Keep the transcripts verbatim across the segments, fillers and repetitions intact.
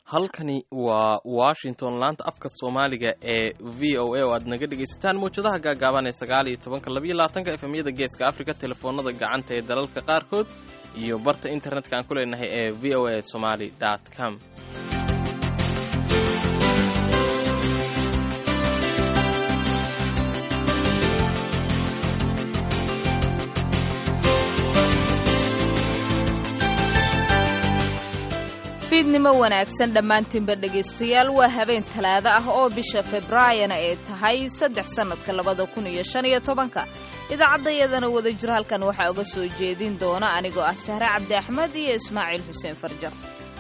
halkani waa Washington laanta afka Soomaaliga ee V O A oo aad naga dhageysataan muujadaha gaagaaban ee sagaal iyo tobanka laba iyo labaatanka F M-yada Geeska Afrika, telefoonada gacanta ee dalalka qaarkood iyo barta internetka aan ku leenahay ee v o a somali dot com. fiidnimo wanaagsan dhammaantiinba dhegaystayaal, waa habeen talaado ah oo bisha Febraayo ay tahay saddex sanadka labada kun iyo shan iyo tobanka. idaacadayadana wada jir halkan waxaa uga soo jeedin doona anigoo ah Sahre Cabdi Axmed iyo Ismaaciil Xuseen Farjar.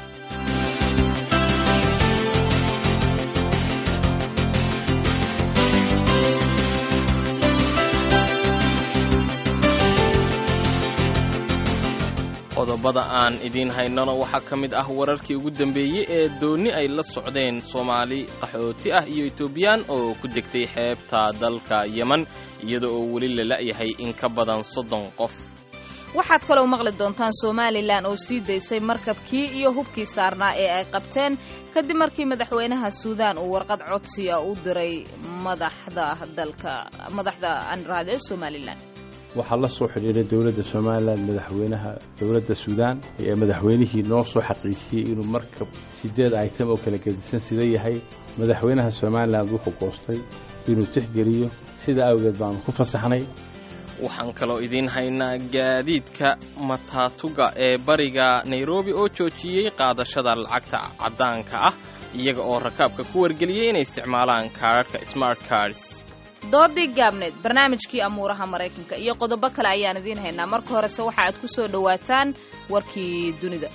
qodobada aan idiin haynano waxaa ka mid ah wararkii ugu dambeeyey ee dooni ay la socdeen Soomaali qaxooti ah iyo Itoobiyaan oo ku degtay xeebta dalka Yemen iyada oo weli la la'yahay in ka badan soddon qof. waxaad kaloo maqli doontaan Somaliland oo sii daysay markabkii iyo hubkii saarnaa ee ay qabteen kadib markii madaxweynaha Suudaan uu warqad codsi ah u diray madaxda dalka madaxda anraad ee Somaliland. waxaa la soo xidhiidhay dawladda Soomaaliland madaxweynaha dawladda Suudaan ee madaxweynihii noo soo xaqiijiyay inuu markab sideed item oo kala gedisan sida yahay. madaxweynaha Soomaaliland wuxuu goostay inuu tixgeliyo, sida awgeed baan ku fasaxnay. waxaan kaloo idiin haynaa gaadiidka matatuga ee bariga Nairobi oo joojiyey qaadashada lacagta caddaanka ah iyaga oo rakaabka ku wargeliyay inay isticmaalaan kaararka smart cards. doodii gaabneed, barnaamijkii amuuraha Mareykanka iyo qodobo kale ayaan idiin haynaa. marka horese waxa aad ku soo dhawaataan warkii dunida.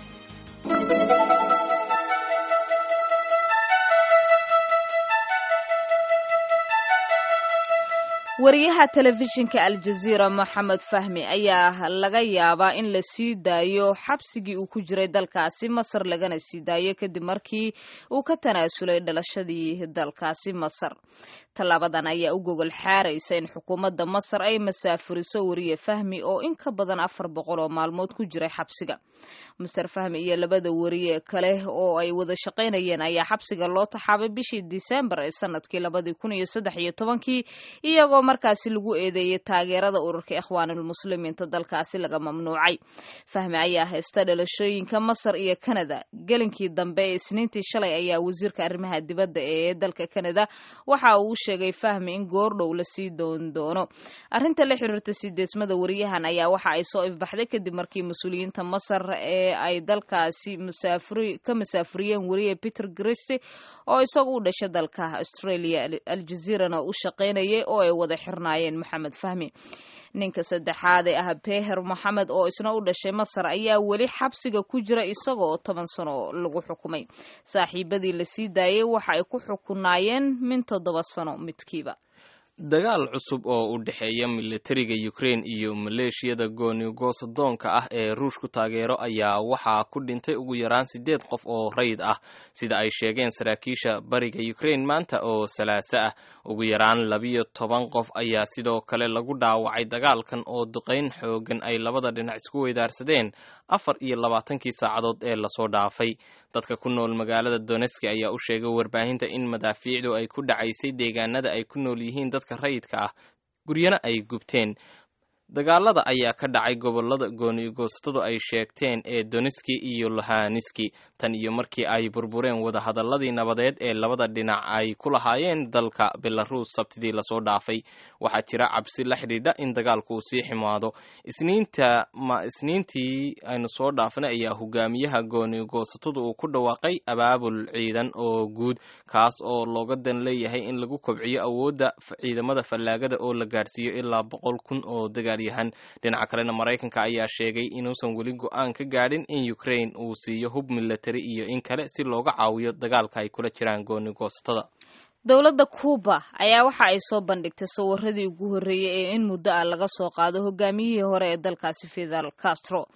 wariyaha telefishinka Al Jazeera Mohamed Fahmi ayaa laga yaabaa in la sii daayo xabsigii uu ku jiray dalkaasi Masar, lagana sii daayo kadib markii uu ka tanaasulay dhalashadii dalkaasi Masar. Tallaabadan ayaa u gogol xaaraysa in xukuumadda Masar ay masaafuriso wariye Fahmi oo in ka badan afar boqol oo maalmood ku jiray xabsiga. Masar Fahmi iyo labada wariye kale oo ay wada shaqaynayeen ayaa xabsiga loo taxaabay bishii December ee sanadkii labada kun iyo saddex iyo tobankii iyagoo markaasi lagu eedeeyay taageerada ururka Ikhwaanul Muslimiinta dalkaasi laga mamnuucay. Fahmi ayaa haysta dhalashooyinka Masar iyo Canada. gelinkii dambe ee Isniintii shalay ayaa wasiirka arrimaha dibadda ee dalka Canada waxa uu sheegay Fahmi in goordhow la sii doon doono. arrinta la xiriirta sideesmada wariyahan ayaa waxa ay soo ifbaxday kadib markii mas'uuliyiinta Masar ee ay dalkaasi masaafuri ka masaafuriyeen wariye Peter Griste oo isagu u dhashay dalka Australia. Al Jazeera u shaqaynayay oo ay wada xirnaayeen Mohamed Fahmi. ninka saddexaad ee ah Peher Mohamed oo isna u dhashay Masar ayaa weli xabsiga ku jira isagoo toban sano lagu xukumay. saaxiibadii la sii daayay waxa ay ku xukunaayeen min toddoba sano midkiiba. dagaal cusub oo u dhexeeya militariga Ukraine iyo maleeshiyada gooni-goosadoonka ah ee Ruushku taageero ayaa waxaa ku dhintay ugu yaraan sideed qof oo rayid ah sida ay sheegeen saraakiisha bariga Ukraine maanta oo Salaaso ah. ugu yaraan labiyo toban qof ayaa sidoo kale lagu dhaawacay dagaalkan oo duqeyn xoogan ay labada dhinac isku weydaarsadeen afar iyo labaatankii saacadood ee lasoo dhaafay. dadka ku nool magaalada Donetsk ayaa u sheegay warbaahinta in madaafiicdu ay ku dhacaysay deegaanada ay ku nool yihiin dadka rayidka ah, guryana ay gubteen. dagaalada ayaa ka dhacay gobolada gooni-goostadu ay sheegteen ee Donetsk iyo Luhansk tan iyo markii ay burbureen wada hadalladii nabadeed ee labada dhinac ay ku lahaayeen dalka Belarus sabtidii lasoo dhaafay. waxaa jira cabsi la xidhiidha in dagaalku uu sii ximaado. isniinta ma isniintii aynu soo dhaafnay ayaa hogaamiyaha gooni-goostadu uu ku dhawaaqay abaabul ciidan oo guud kaas oo looga dan leeyahay in lagu kobciyo awoodda ciidamada fallaagada oo la gaarsiiyo ilaa boqol kun oo dagaal yahan. dhinaca kalena Mareykanka ayaa sheegay inuusan weli go'aan ka gaadhin in Ukraine uu siiyo hub military iyo in kale si looga caawiyo dagaalka ay kula jiraan gooni-goosatada. dowladda Cuba ayaa waxa ay soo bandhigtay sawiradii ugu horreeyay ee in muddo ah laga soo qaado hogaamiyihii hore ee dalkaasi Fidel Castro.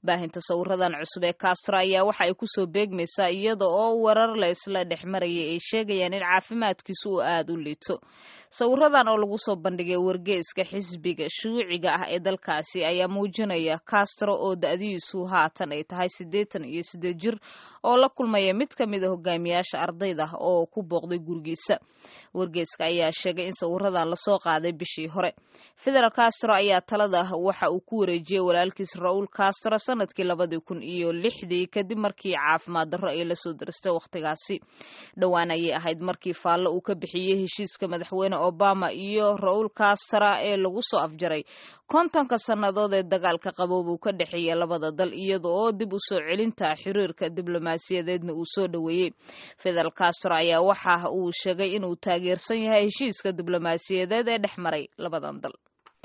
baahinta sawiradan cusub ee Castro ayaa waxa ay kusoo beegmaysaa iyada oo warar la isla dhexmarayay ay sheegayaan in caafimaadkiisu uu aad u liito. sawiradan oo lagu soo bandhigay wargeyska xisbiga shuuciga ah ee dalkaasi ayaa muujinaya Castro oo da'diisu haatan ay tahay siddeetan iyo siddeed jir oo la kulmaya mid ka mid ah hogaamiyaasha ardayda oo ku booqday gurigiisa. wargeyska ayaa sheegay in sawiradan la soo qaaday bishii hore. Fidel Castro ayaa talada waxa uu ku wareejiyay walaalkiis Raul Castro sanadkii labadii kun iyo lixdii kadib markii caafimaad darro ay la soo diristay waqtigaasi. dhowaan ayay ahayd markii faallo uu ka bixiyey heshiiska madaxweyne Obama iyo Raul Castro ee lagu soo afjaray kontonka sannadood ee dagaalka qaboob uu ka dhexeeyay labada dal iyada oo dib u soo celinta xiriirka diblomaasiyadeedna uu soo dhaweeyey. Fidel Castro ayaa waxa uu sheegay inuu taageersan yahay heshiiska diblomaasiyadeed ee dhex maray labadan dal.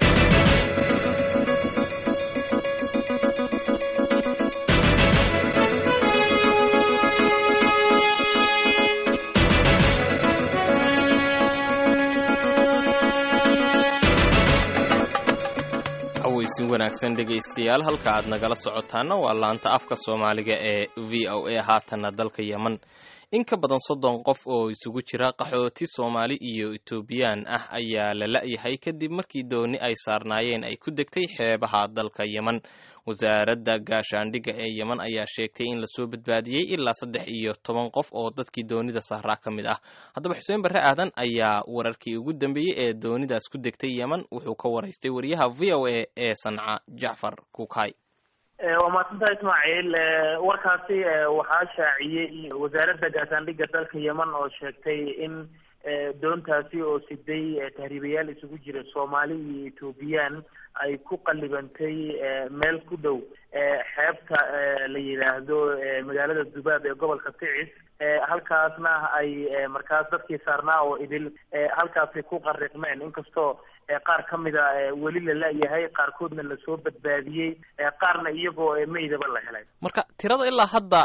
aweysin wanaagsan dhegaystayaal, halka aad nagala socotaana waa laanta afka Soomaaliga ee V O A. haatana dalka Yemen in ka badan soddon qof oo isugu jira qaxooti Soomaali iyo Itoobiyaan ah ayaa la la'yahay kadib markii dooni ay saarnaayeen ay ku degtay xeebaha dalka Yemen. wasaaradda gaashaandhigga ee Yemen ayaa sheegtay in la soo badbaadiyey ilaa saddex iyo toban qof oo dadkii doonida saaraa ka mid ah. haddaba Xuseen Barre Aadan ayaa wararkii ugu dambeeyey ee doonidaas ku degtay Yemen wuxuu ka waraystay wariyaha V O A ee Sanca Jacfar Kuukay. waa mahadsantahay Ismaaciil. warkaasi waxaa shaaciyey wasaaradda gaashaandhigga dalka Yemen oo sheegtay in doontaasi oo siday tahriibayaal isugu jira Soomaali iyo Itoobiyaan ay ku qalibantay meel ku dhow xeebta la yiraahdo magaalada Dubaab ee gobolka Ticis. halkaasna ay markaas dadkii saarnaa oo idil halkaasi ku qarriqmeen, inkastoo qaar ka mid a weli la la'yahay, qaarkoodna la soo badbaadiyey, qaarna iyagoo meydaba la helay. marka tirada ilaa hadda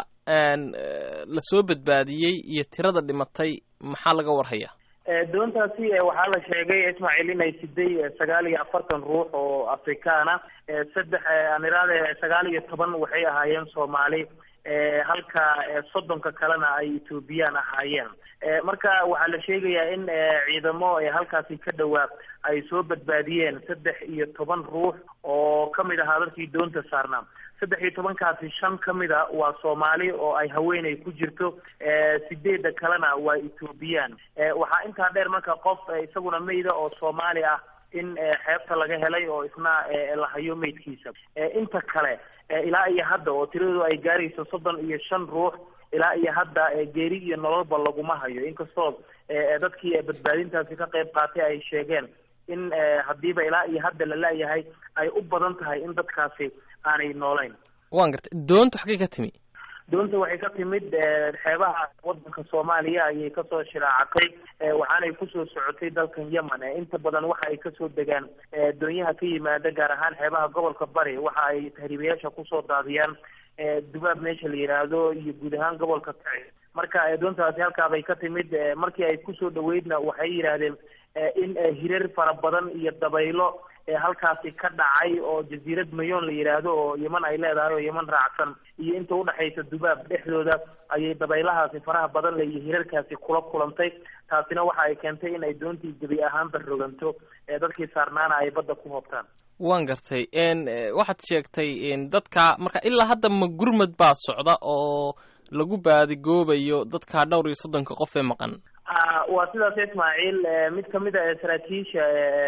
la soo badbaadiyey iyo tirada dhimatay maxaa laga warhayaa? doontaasi waxaa la sheegay Ismaaciil inay siday sagaal iyo afartan ruux oo Afrikaana, saddex aniraade sagaal iyo toban waxay ahaayeen Soomaali, halka soddonka kalena ay Itoobiyaan ahaayeen. marka waxaa la sheegayaa in ciidamo halkaasi ka dhawaa ay soo badbaadiyeen saddex iyo toban ruux oo ka mid ahaa dadkii doonta saarnaa. saddex iyo tobankaasi shan ka mid a waa Soomaali oo ay haweeney ku jirto, sideedda kalena waa Itoobiyaan. waxaa intaa dheer marka qof isaguna meyda oo Soomaali ah in xeebta laga helay oo isna la hayo meydkiisa. inta kale ilaa iyo hadda oo tiradoodu ay gaarayso soddon iyo shan ruux, ilaa iyo hadda geeri iyo nololba laguma hayo, inkastoo dadkii badbaadintaasi ka qayb qaatay ay sheegeen in haddiiba ilaa iyo hadda la la'yahay ay u badan tahay in dadkaasi aanay noolayn. waan gartay. doonta xaggee ka timi? doonta waxay ka timid xeebaha wadanka Soomaaliya ayay kasoo shiraacatay, waxaanay kusoo socotay dalkan Yemen. inta badan waxa ay kasoo degaan doonyaha ka yimaada gaar ahaan xeebaha gobolka Bari, waxa ay tahriibayaasha kusoo daadiyaan Dubaab meesha la yiraahdo iyo guud ahaan gobolka Ticis. marka doontaasi halkaabay ka timid. markii ay kusoo dhaweydna waxay yiraahdeen in hirar fara badan iyo dabaylo halkaasi ka dhacay oo jasiirad Mayoon la yiraahdo oo Yemen ay leedahay oo Yemen raacsan iyo inta u dhaxaysa Dubaab dhexdooda ayay dabaylahaasi faraha badan leh iyo hirarkaasi kula kulantay. taasina waxa ay keentay in ay doontii gabi ahaan barroganto, dadkii saarnaana ay badda ku hoobtaan. waan gartay. waxaad sheegtay dadka marka ilaa hadda ma gurmad baa socda oo lagu baadigoobayo dadka dhowr iyo soddonka qof ee maqan? waa sidaas Ismaaciil. mid kamid a saraakiisha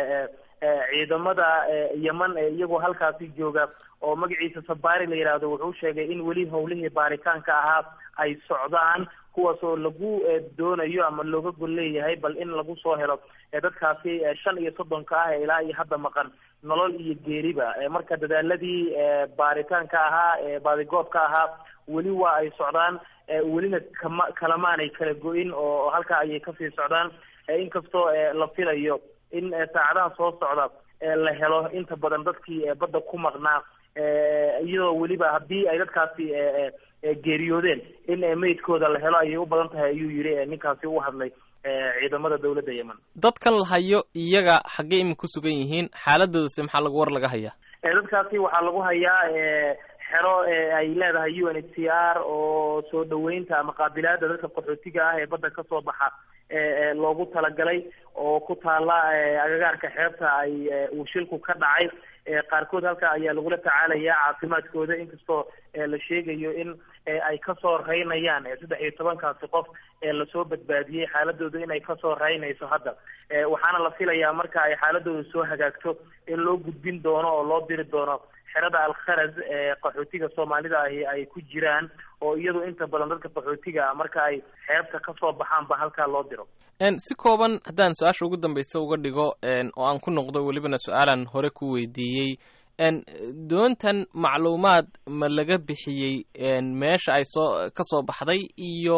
ciidamada Yemen iyagoo halkaasi jooga oo magaciisa Sabaari la yiraahdo wuxuu sheegay in weli howlihii baaritaanka ahaa ay socdaan, kuwaasoo lagu doonayo ama looga gol leeyahay bal in lagu soo helo dadkaasi shan iyo soddonka ah ilaa iyo hadda maqan nolol iyo geeriba. marka dadaaladii baaritaanka ahaa baadigoobka ahaa weli waa ay socdaan, welina kama kalamaanay kala go-in oo halka ayay kasii socdaan, inkastoo la filayo in saacadaha soo socda la helo inta badan dadkii badda ku maqnaa, iyadoo weliba haddii ay dadkaasi geeriyoodeen in meydkooda la helo ayay u badan tahay ayuu yiri ninkaasi u hadlay ciidamada dawladda Yemen. dadkan la hayo iyaga xaggee ima ku sugan yihiin? xaaladooda se maxaa lagu war laga hayaa? dadkaasi waxaa lagu hayaa xero ay leedahay U N H C R oo soo dhaweynta ama qaabilaada dadka qaxootiga ah ee badda kasoo baxa loogu talagalay oo ku taala agagaarka xeebta ay uu shilku ka dhacay. qaarkood halka ayaa lagula tacaalaya caafimaadkooda, inkastoo la sheegayo in ay kasoo reynayaan saddex iyo tobankaasi qof ee lasoo badbaadiyey xaaladooda inay kasoo reynayso hadda. waxaana la filayaa marka ay xaaladooda soo hagaagto in loo gudbin doono oo loo diri doono xerada alkharaz ee qaxootiga soomaalida ahi ay ku jiraan, oo iyadu inta badan dadka qaxootiga marka ay xeebta kasoo baxaan ba halkaa loo diro. si kooban haddaan su-aasha ugu dambeysa uga dhigo oo aan ku noqdo welibana su-aalan hore ku weydiiyey, doontan macluumaad ma laga bixiyey meesha ay soo kasoo baxday iyo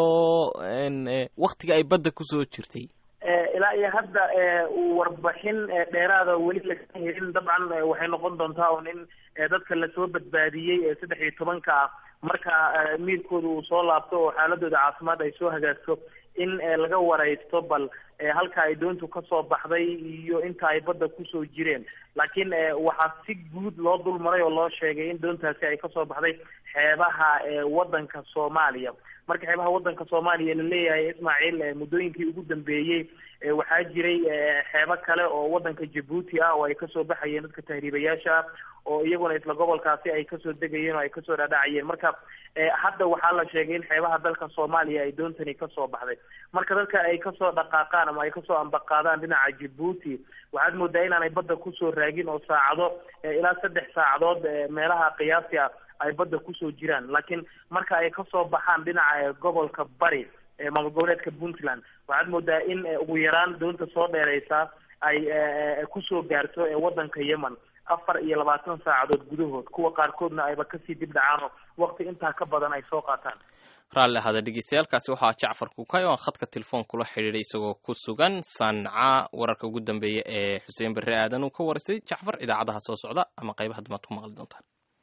waktiga ay badda kusoo jirtay? ilaa iyo hadda warbixin dheeraada weli laga helin. dabcan waxay noqon doontaa un in dadka lasoo badbaadiyey saddex iyo tobanka ah marka miirkooda uu soo laabto oo xaaladooda caafimaad ay soo hagaagto in laga wareysto bal halka ay doontu kasoo baxday iyo inta ay badda kusoo jireen. laakiin waxaa si guud loo dul maray oo loo sheegay in doontaasi ay kasoo baxday xeebaha wadanka Soomaaliya. marka xeebaha wadanka Soomaaliya la leeyahay Ismaaciil muddooyinkii ugu dambeeyey waxaa jiray xeebo kale oo wadanka Djibouti ah oo ay kasoo baxayeen dadka tahriibayaasha oo iyaguna isla gobolkaasi ay kasoo degayeen oo ay kasoo dhaadhacayeen. marka hadda waxaa la sheegay in xeebaha dalka Soomaaliya ay doontani kasoo baxday. marka dadka ay kasoo dhaqaaqaan ama ay kasoo ambaqaadaan dhinaca Djibouti waxaad moodaa inaanay badda kusoo raagin oo saacado ilaa saddex saacadood meelaha qiyaasi ah ay badda kusoo jiraan. laakiin marka ay kasoo baxaan dhinaca gobolka bari ee maamul goboleedka Puntland waxaad moodaa in ugu yaraan doonta soo dheereysa ay kusoo gaarto wadanka Yemen afar iyo labaatan saacadood gudahood, kuwa qaarkoodna ayba kasii dib dhacaano waqti intaa ka badan ay soo qaataan. raalli ahada dhegeystayaaalkaasi waxaa Jacfar Kukay oo khadka telefoonka la xiriiray isagoo ku sugan Sanca. wararka ugu dambeeya ee Xuseen Barre Aadan uu ka warisay Jacfar idaacadaha soo socda ama qaybaha dambe ku maqli doontaan.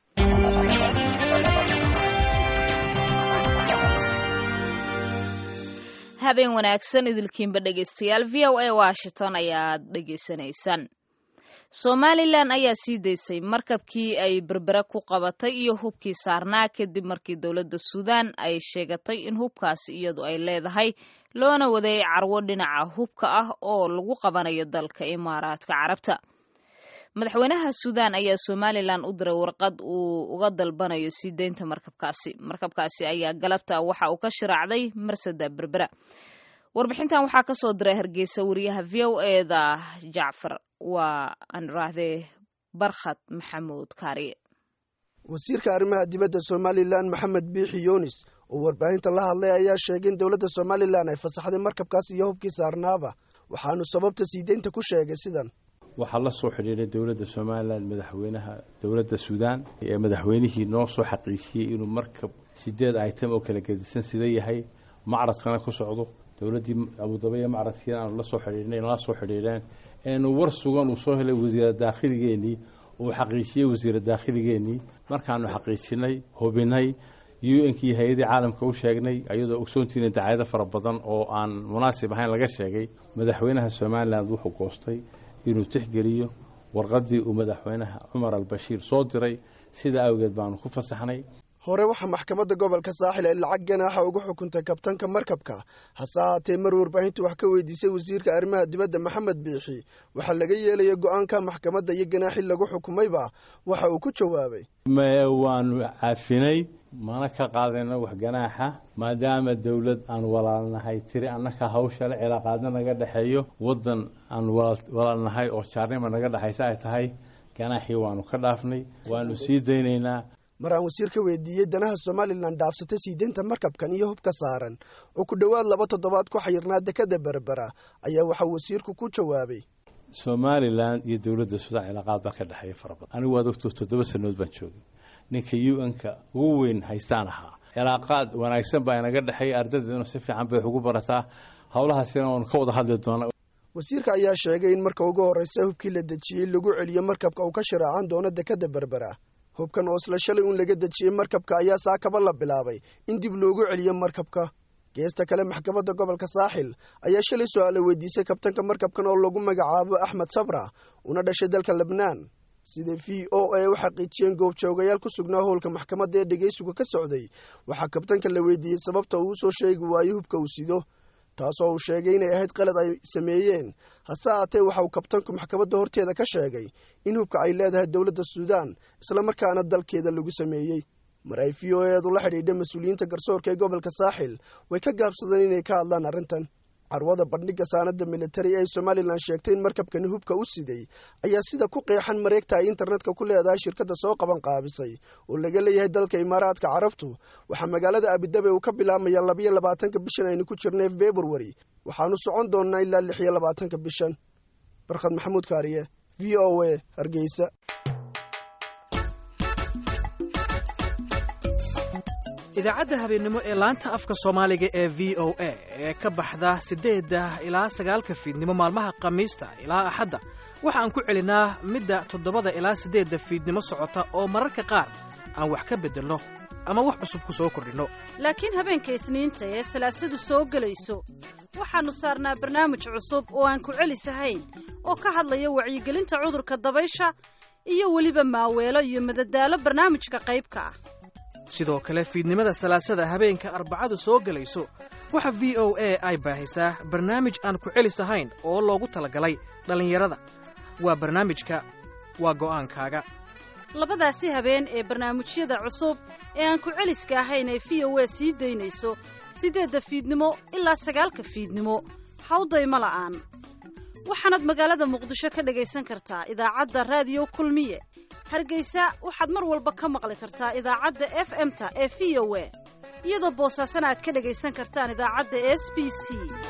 habeen wanaagsan idilkiinba dhegeystayaal. v o a Washington ayaad dhegeysanaysaan. Somaliland ayaa sii daysay markabkii ay berbera ku qabatay iyo hubkii saarnaa kadib markii dowladda Suudaan ay sheegatay in hubkaasi iyadu ay leedahay loona waday carwo dhinaca hubka ah oo lagu qabanayo dalka Imaaraadka Carabta. madaxweynaha Suudaan ayaa Somaliland u diray warqad uu uga dalbanayo sii deynta markabkaasi. markabkaasi ayaa galabta waxa uu ka shiraacday marsada berbera. warbixintan waxaa ka soo diray Hargeysa wariyaha V O A da Jacfar waa aan raahday Barkhad Maxamuud Kaariye. wasiirka arrimaha dibadda Somaliland Maxamed Biixi Yunis oo warbaahinta la hadlay ayaa sheegay in dowladda Somaliland ay fasaxday markabkaas iyo hubkii saarnaaba, waxaanu sababta sii deynta ku sheegay sidan. waxaa la soo xidhiidhay dowladda Somaliland madaxweynaha dowladda Suudaan ee madaxweynihii noo soo xaqiijiyey inuu markab sideed item oo kala gedisan sida yahay macradkana ku socdo. dowladdii Abu Dhabi macradkiina aan la soo xidhiidhnay la soo xidhiidheen inuu war sugan uu soo helay wasiirada daakhiligeenii uu xaqiijiyey wasiirada daakhiligeenii. markaanu xaqiijinay hubinay U N kii hay'adii caalamka u sheegnay ayadoo ogsoontiina dacayada fara badan oo aan munaasib ahayn laga sheegay, madaxweynaha Somaliland wuxuu goostay inuu tixgeliyo warqadii uu madaxweynaha Cumar al-Bashir soo diray. sida awgeed baanu ku fasaxnay. hore waxaa maxkamadda gobolka Saaxil ay lacag ganaaxa ugu xukuntay kabtanka markabka, hase haatee mar warbaahintu wax ka weydiisay wasiirka arrimaha dibadda Maxamed Biixi waxaa laga yeelaya go'aanka maxkamadda iyo ganaaxi lagu xukumayba waxa uu ku jawaabay waanu caafinay mana ka qaadayno wax ganaaxa maadaama dawlad aan walaalnahay tiri annaka hawsha la cilaaqaadna naga dhaxeeyo wadan aan walaalnahay oo jaarnimo naga dhaxaysa ay tahay ganaaxii waanu ka dhaafnay waanu sii daynaynaa. maraan wasiirka weydiiyey danaha Somaliland dhaafsatay sii deynta markabkan iyo hubka saaran oo ku dhawaad laba toddobaad ku xayirnaa dekada berbera ayaa waxa wasiirku ku jawaabay Somaliland iyo dawladda Suudaan cilaaqaad baa ka dhaxeeya fara badan. anigu waa doctor toddoba sanadood baan joogay, ninka U N-ka ugu weyn haystaan ahaa. cilaaqaad wanaagsan baa inaga dhaxeeya, ardaydeena si fiican bay ugu barataa, howlahaasina waan ka wada hadli doonaa. wasiirka ayaa sheegay in marka ugu horeysa hubkii la dejiyey lagu celiyo markabka uu ka shiraacan doono dekada berbera. hubkan oo isla shalay uun laga dejiyey markabka ayaa saakaba la bilaabay in dib loogu celiyo markabka. geesta kale maxkamadda gobolka Saaxil ayaa shalay su'aalo weydiisay kabtanka markabkan oo lagu magacaabo Axmed Sabra una dhashay dalka Lebanon. sida v o a u xaqiijiyeen goobjoogayaal ku sugnaa howlka maxkamadda ee dhegaysiga ka socday waxaa kabtanka la weydiiyey sababta uu soo sheegi waayo hubka uu sido taasoo uu sheegay inay ahayd qalad ay sameeyeen hase aatee waxa uu kabtanku maxkamadda horteeda ka sheegay in hubka ay leedahay dowladda suudaan islamarkaana dalkeeda lagu sameeyey mar ay v o eedu la xidhiidha mas-uuliyiinta garsoorka ee gobolka saaxil way ka gaabsadeen inay ka hadlaan arrintan carwada bandhiga saanada militari ee somalilan sheegtay in markabkani hubka u siday ayaa sida ku qeexan mareegta ay internetka ku leedahay shirkadda soo qaban qaabisay oo laga leeyahay dalka imaaraadka carabtu waxaa magaalada abidabe uu ka bilaabmaya labiyo labaatanka bishan aynu ku jirnay february waxaanu socon doonnaa ilaa lix iyo labaatanka bishan barkhad maxamuud kaariye v o a hargeysa idaacadda habeenimo ee laanta afka soomaaliga ee v o a ee ka baxda siddeedda ilaa sagaalka fiidnimo maalmaha khamiista ilaa axadda waxa aan ku celinaa midda toddobada ilaa siddeedda fiidnimo socota oo mararka qaar aan wax ka beddelno ama wax cusub ku soo kordhinno laakiin habeenka isniinta ee salaasadu soo gelayso waxaannu saarnaa barnaamij cusub oo aan ku celisahayn oo ka hadlaya wacyigelinta cudurka dabaysha iyo weliba maaweelo iyo madadaalo barnaamijka qaybka ah sidoo kale fiidnimada salaasada habeenka arbacadu soo gelayso waxa v o a ay baahisaa barnaamij aan ku celis ahayn oo loogu talagalay dhallinyarada waa barnaamijka waa go'aankaaga labadaasi habeen ee barnaamijyada cusub ee aan ku celiska ahayn ee v o a sii daynayso siddeedda fiidnimo ilaa sagaalka fiidnimo hawdayma la'aan waxaanaad magaalada muqdisho ka dhagaysan kartaa idaacadda raadiyo kulmiye hargeysa waxaad mar walba ka maqli kartaa idaacadda f m-ta ee v o a iyadoo boosaasana aad ka dhagaysan kartaan idaacadda s b c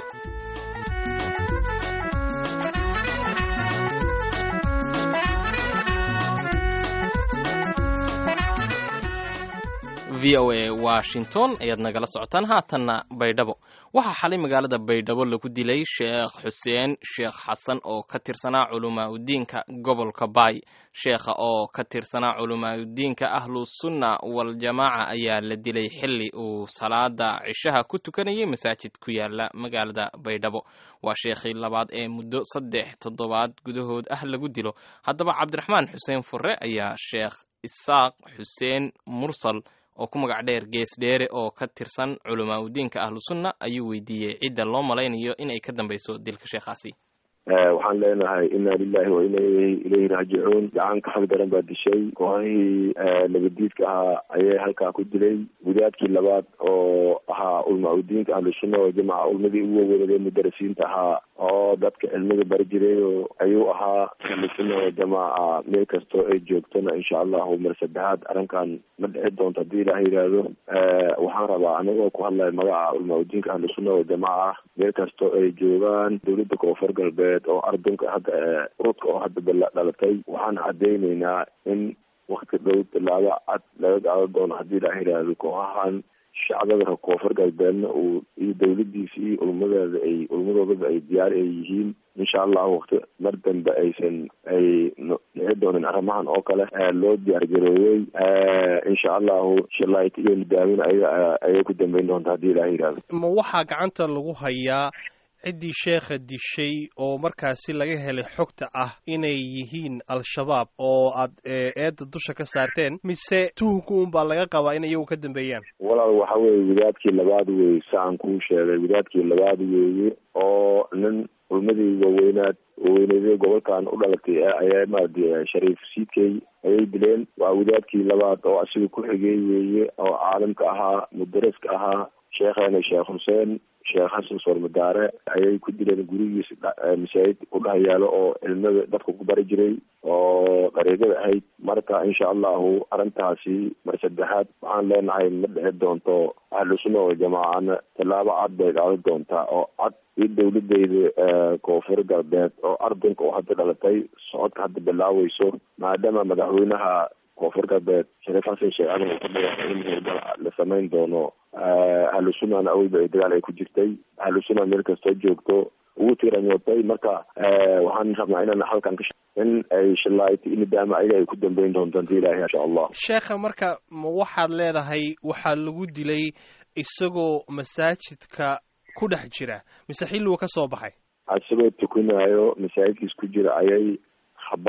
v o a washington ayaad nagala socotaan haatanna baydhabo waxaa xalay magaalada baydhabo lagu dilay sheekh xuseen sheekh xasan oo ka tirsanaa culimaauddiinka gobolka baay sheekha oo ka tirsanaa culimaauddiinka ahlusunna waljamaaca ayaa la dilay xilli uu salaada cishaha ku tukanayay masaajid ku yaala magaalada baydhabo waa sheekhii labaad ee muddo saddex toddobaad gudahood ah lagu dilo haddaba cabdiraxmaan xuseen furre ayaa sheekh isaaq xuseen mursal oo ku magac dheer gees dheere oo ka tirsan culimaauddiinka ahlusunna ayuu weydiiyey cidda loo malaynayo inay ka dambayso dilka sheekhaasi waxaan leenahay inna lilahi wa inna ilayhi raajicuun gacan ka xag daran baa dishay kooxihii nabadiidka ahaa ayay halkaa ku dilay gudaadkii labaad oo ahaa culmaa-udiinka ahlusunna oo jamaca ulmadii ugu waweynadee mudarisiinta ahaa oo dadka cilmiga bari jiray ayuu ahaa ahlusunna oo jamaaca meel kastoo ay joogtona insha allahu mar saddexaad arrinkan ma dhici doonto haddii ilaah yidhaahdo waxaan rabaa anigoo ku hadlaya magaca culmaa-udiinka ahlusunna oo jamaaca meel kastoo ay joogaan dowladda koonfur galbeed oo ardunka hadda urudka oo hadda dhalatay waxaan cadaynaynaa in wakti dhow tilaabo cad laga gaado doono haddii ilaah yidhaahdo kooxahan shacbada koonfur galbeedna uu iyo dawladiisa iyo ulmadeeda ay ulmadoodaba ay diyaar ay yihiin insha allahu wakti mar dambe aysan ay dhici doonin arrimahan oo kale loo diyaar garoowey insha allahu shalayt iyo nidaamin ayaga ayay ku dambeyn doonta haddii ilaah yidhaahdo ma waxaa gacanta lagu hayaa ciddii sheekha dishay oo markaasi laga helay xogta ah inay yihiin al-shabaab oo aad eedda dusha ka saarteen mise tuhunka un baa laga qabaa in iyagu ka dambeeyaan walaal waxa weeye wadaadkii labaad weeye saan kuu sheegay wadaadkii labaad weeye oo nin ulmadii waweynaad waweyneedee gobolkan u dhalatay ayaa maaragtay shariif siidkay ayay dileen waa wadaadkii labaad oo asiga ku xigay weeye oo caalimka ahaa mudaraska ahaa sheekheena sheekh xuseen sheekh xasan soormadaare ayay ku dileen gurigiisa masaajid u dhaha yaalo oo cilmada dadka ku bari jiray oo dariiqada ahayd marka insha allahu arrintaasi mar saddexaad waxaan leenahay ma dhici doonto ahlusunna oo jamaacana tallaabo cad bay qaadi doontaa oo cad iyo dawladeyda koonfur galbeed oo ardunka oo hadda dhalatay socodka hadda bilaaweyso maadaama madaxweynaha koonfur galbeed shariif xasan sheekh aadan uu ka dhigay in hordal la samayn doono ahlusunnana awalba ay dagaal ay ku jirtay ahlusunna meel kastoo joogto ugu tiranyootay marka waxaan rabnaa inaan halkan ka in ay shalayt nidaama ayaga ay ku dambeyn doonto hadii ilaahay insha allah sheekha marka ma waxaad leedahay waxaa lagu dilay isagoo masaajidka ku dhex jira mise xilligu ka soo baxay isagoo tukanayo masaajidkiis ku jira ayay habad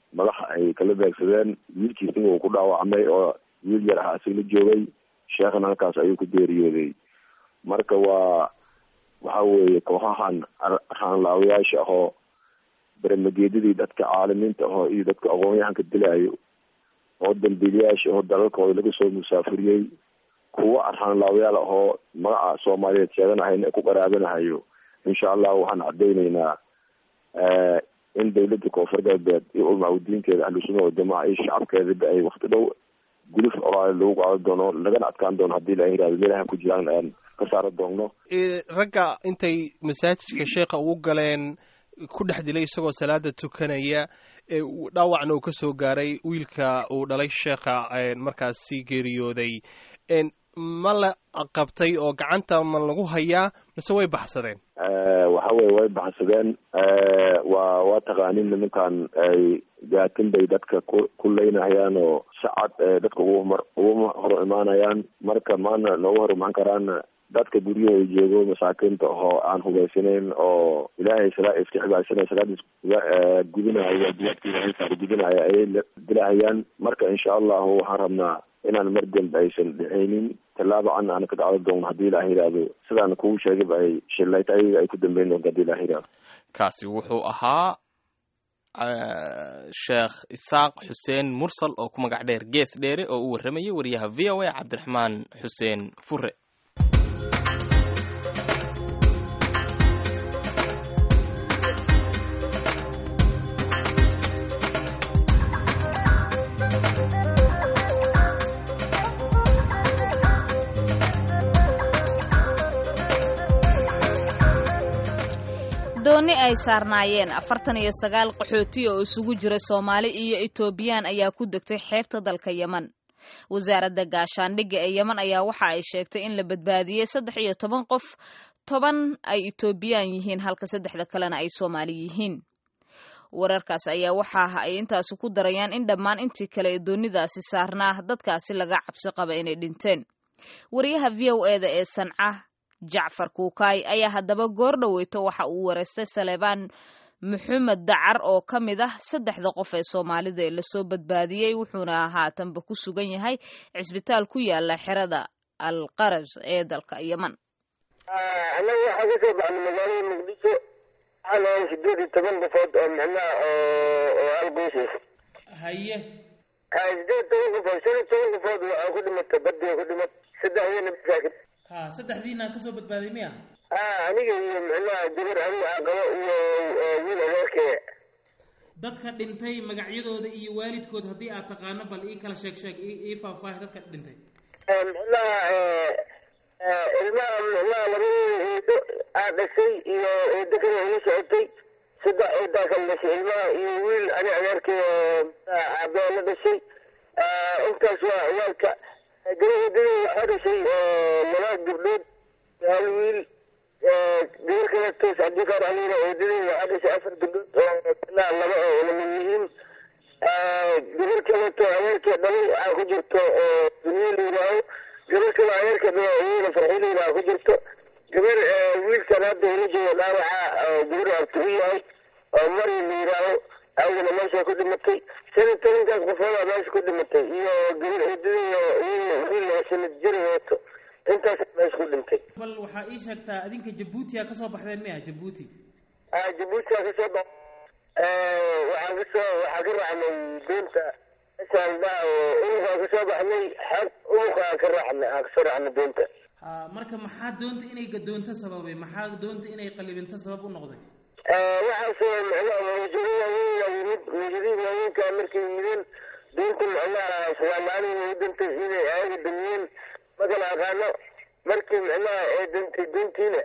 madaxa ay kala beegsadeen. wiilkiisina uu ku dhaawacmay oo wiil yar ah asagla joogay, sheekhana halkaas ayuu ku geeriyooday. marka waa waxa weeye kooxahan raanlaawayaasha ahoo baramageedadii dadka caalimiinta ahoo iyo dadka aqoon-yahanka dilaayo oo dambiilayaasha ahoo dalalkooda laga soo musaafuriyey, kuwa raanlaawayaal ahoo magaca soomaaliyeed sheeganahayna ku qaraabanahayo. insha allah waxaan cadaynaynaa in dawladda koonfur galbeed iyo ulmacawdiinkeeda ahlusunna waljamaaca iyo shacabkeedaba ay wakti dhow guluf olaale lagu qaado doono, lagana adkaan doono haddii la yihahdo meelaha ku jiraan aan ka saara doonno. ragga intay masaajidka sheekha ugu galeen ku dhex dilay isagoo salaada tukanaya, dhaawacna uu kasoo gaaray wiilka uu dhalay sheekha markaasi geeriyooday, ma la qabtay oo gacanta ma lagu hayaa mise way baxsadeen? waxa weye way baxsadeen. waa waa taqaanin nimankan ay gaatin bay dadka ku ku leynahayaan oo sacad dadka ugu mar ugu hor imaanayaan. marka maana noogu hor imaan karaan dadka guryahooda joogo masaakiinta oo aan hubaysanayn oo ilaahay salaa iska xibaasana salaadiis gudinaya waajibaadka ilaahay saar gudinaya ayay dilahayaan. marka insha allahu waxaan rabnaa inaan mar dambe aysan dhicaynin, tallaabo can aan ka dhacdo doono haddii ilaah yidhaahdo. sidaan kugu sheegayba ay shilayta ayaga ay ku dambeyn doonto haddii ilaah yidhaahdo. kaasi wuxuu ahaa sheekh isaaq xuseen mursal oo ku magac dheer gees dheere oo u warramayay wariyaha v o a cabdiraxmaan xuseen fure. dooni ay saarnaayeen afartan iyo sagaal qaxooti oo isugu jira Soomaali iyo Etoobiyaan ayaa ku degtay xeebta dalka Yemen. wasaaradda gaashaandhigga ee Yemen ayaa waxa ay sheegtay in la badbaadiyay saddex iyo toban qof, toban ay Etoobiyaan yihiin halka saddexda kalena ay Soomaali yihiin. wararkaas ayaa waxa ay intaas ku darayaan in dhammaan intii kale ee doonidaasi saarnaa dadkaasi laga cabsi qaba inay dhinteen. wariyaha V O A da ee Sanca Jacfar Kuukay ayaa haddaba goor dhaweyto waxa uu wareystay Saleebaan Maxamed Dacar oo ka mid ah saddexda qof ee Soomaalida ee la soo badbaadiyay, wuxuuna haatanba ku sugan yahay cisbitaal ku yaala xerada Al-Qaraj ee dalka Yemen. anaga waxa ka soo baxnay magaalada Muqdisho ana sideed iyo toban qofood oo macnaha oo algoosay haye sideed iyo toban qofood shan iyo toban qofood oo ku dhimatay badda ku dhimatay saddexdiina masaakid. ha saddexdiina ka soo badbaaday miya? ah aniga iyo macnaha gabar aniga qabo iyo wiil adeerkee. dadka dhintay magacyadooda iyo waalidkood haddii aad taqaano bal ii kala sheeg sheeg ii faahfaahi dadka dhintay. macnaha ilmaha macnaha labadooda aad dhashay iyo eedakada ila socotay saddex eedaa kala dhashay ilmaha iyo wiil ani adeerkee aabaa la dhashay. intaas waa ciyaalka. gabadhii waxaa dhashay laba gabdhood hal wiil gabar kale toos cabdikaar aliina eedadii waxaa dhashay afar gabdhood oo ilaa laba oo lamin yihiin. gabar kaleeto adeerkee dhalay waxaa ku jirto duniya la yidhaaho. gabar kale adeerka dhalay farxi la yidhaaho ku jirto. gabar wiilkan hadda ila jooga dhaawaca gabar abti u yahay oo mari la yidhaaho ayagana meesha ku dhimatay. shan iyo tobankaas qofoodaa meesha ku dhimatay iyo gabar eedadii wiil sanad jiri wato intaas meesha ku dhintay. bal waxaa ii sheegtaa adinka Jabuuti ka soo baxdeen miya? Jabuuti ah Jabuuti ka soo bax waxaa ka soo waxaa ka raacnay doonta asal baa oo ka soo baxnay xad oo ka raacnay ka soo raacnay doonta. ha marka maxaa doonta inay gadoonto sababay? maxaa doonta inay qalibinto sabab u noqday? waxaa soo macnaha wajibada yimid wajibada markii yimid doonta macnaha Soomaaliya oo dintay inay aad damiyeen magala aqaano markii macnaha ee dintay doontiina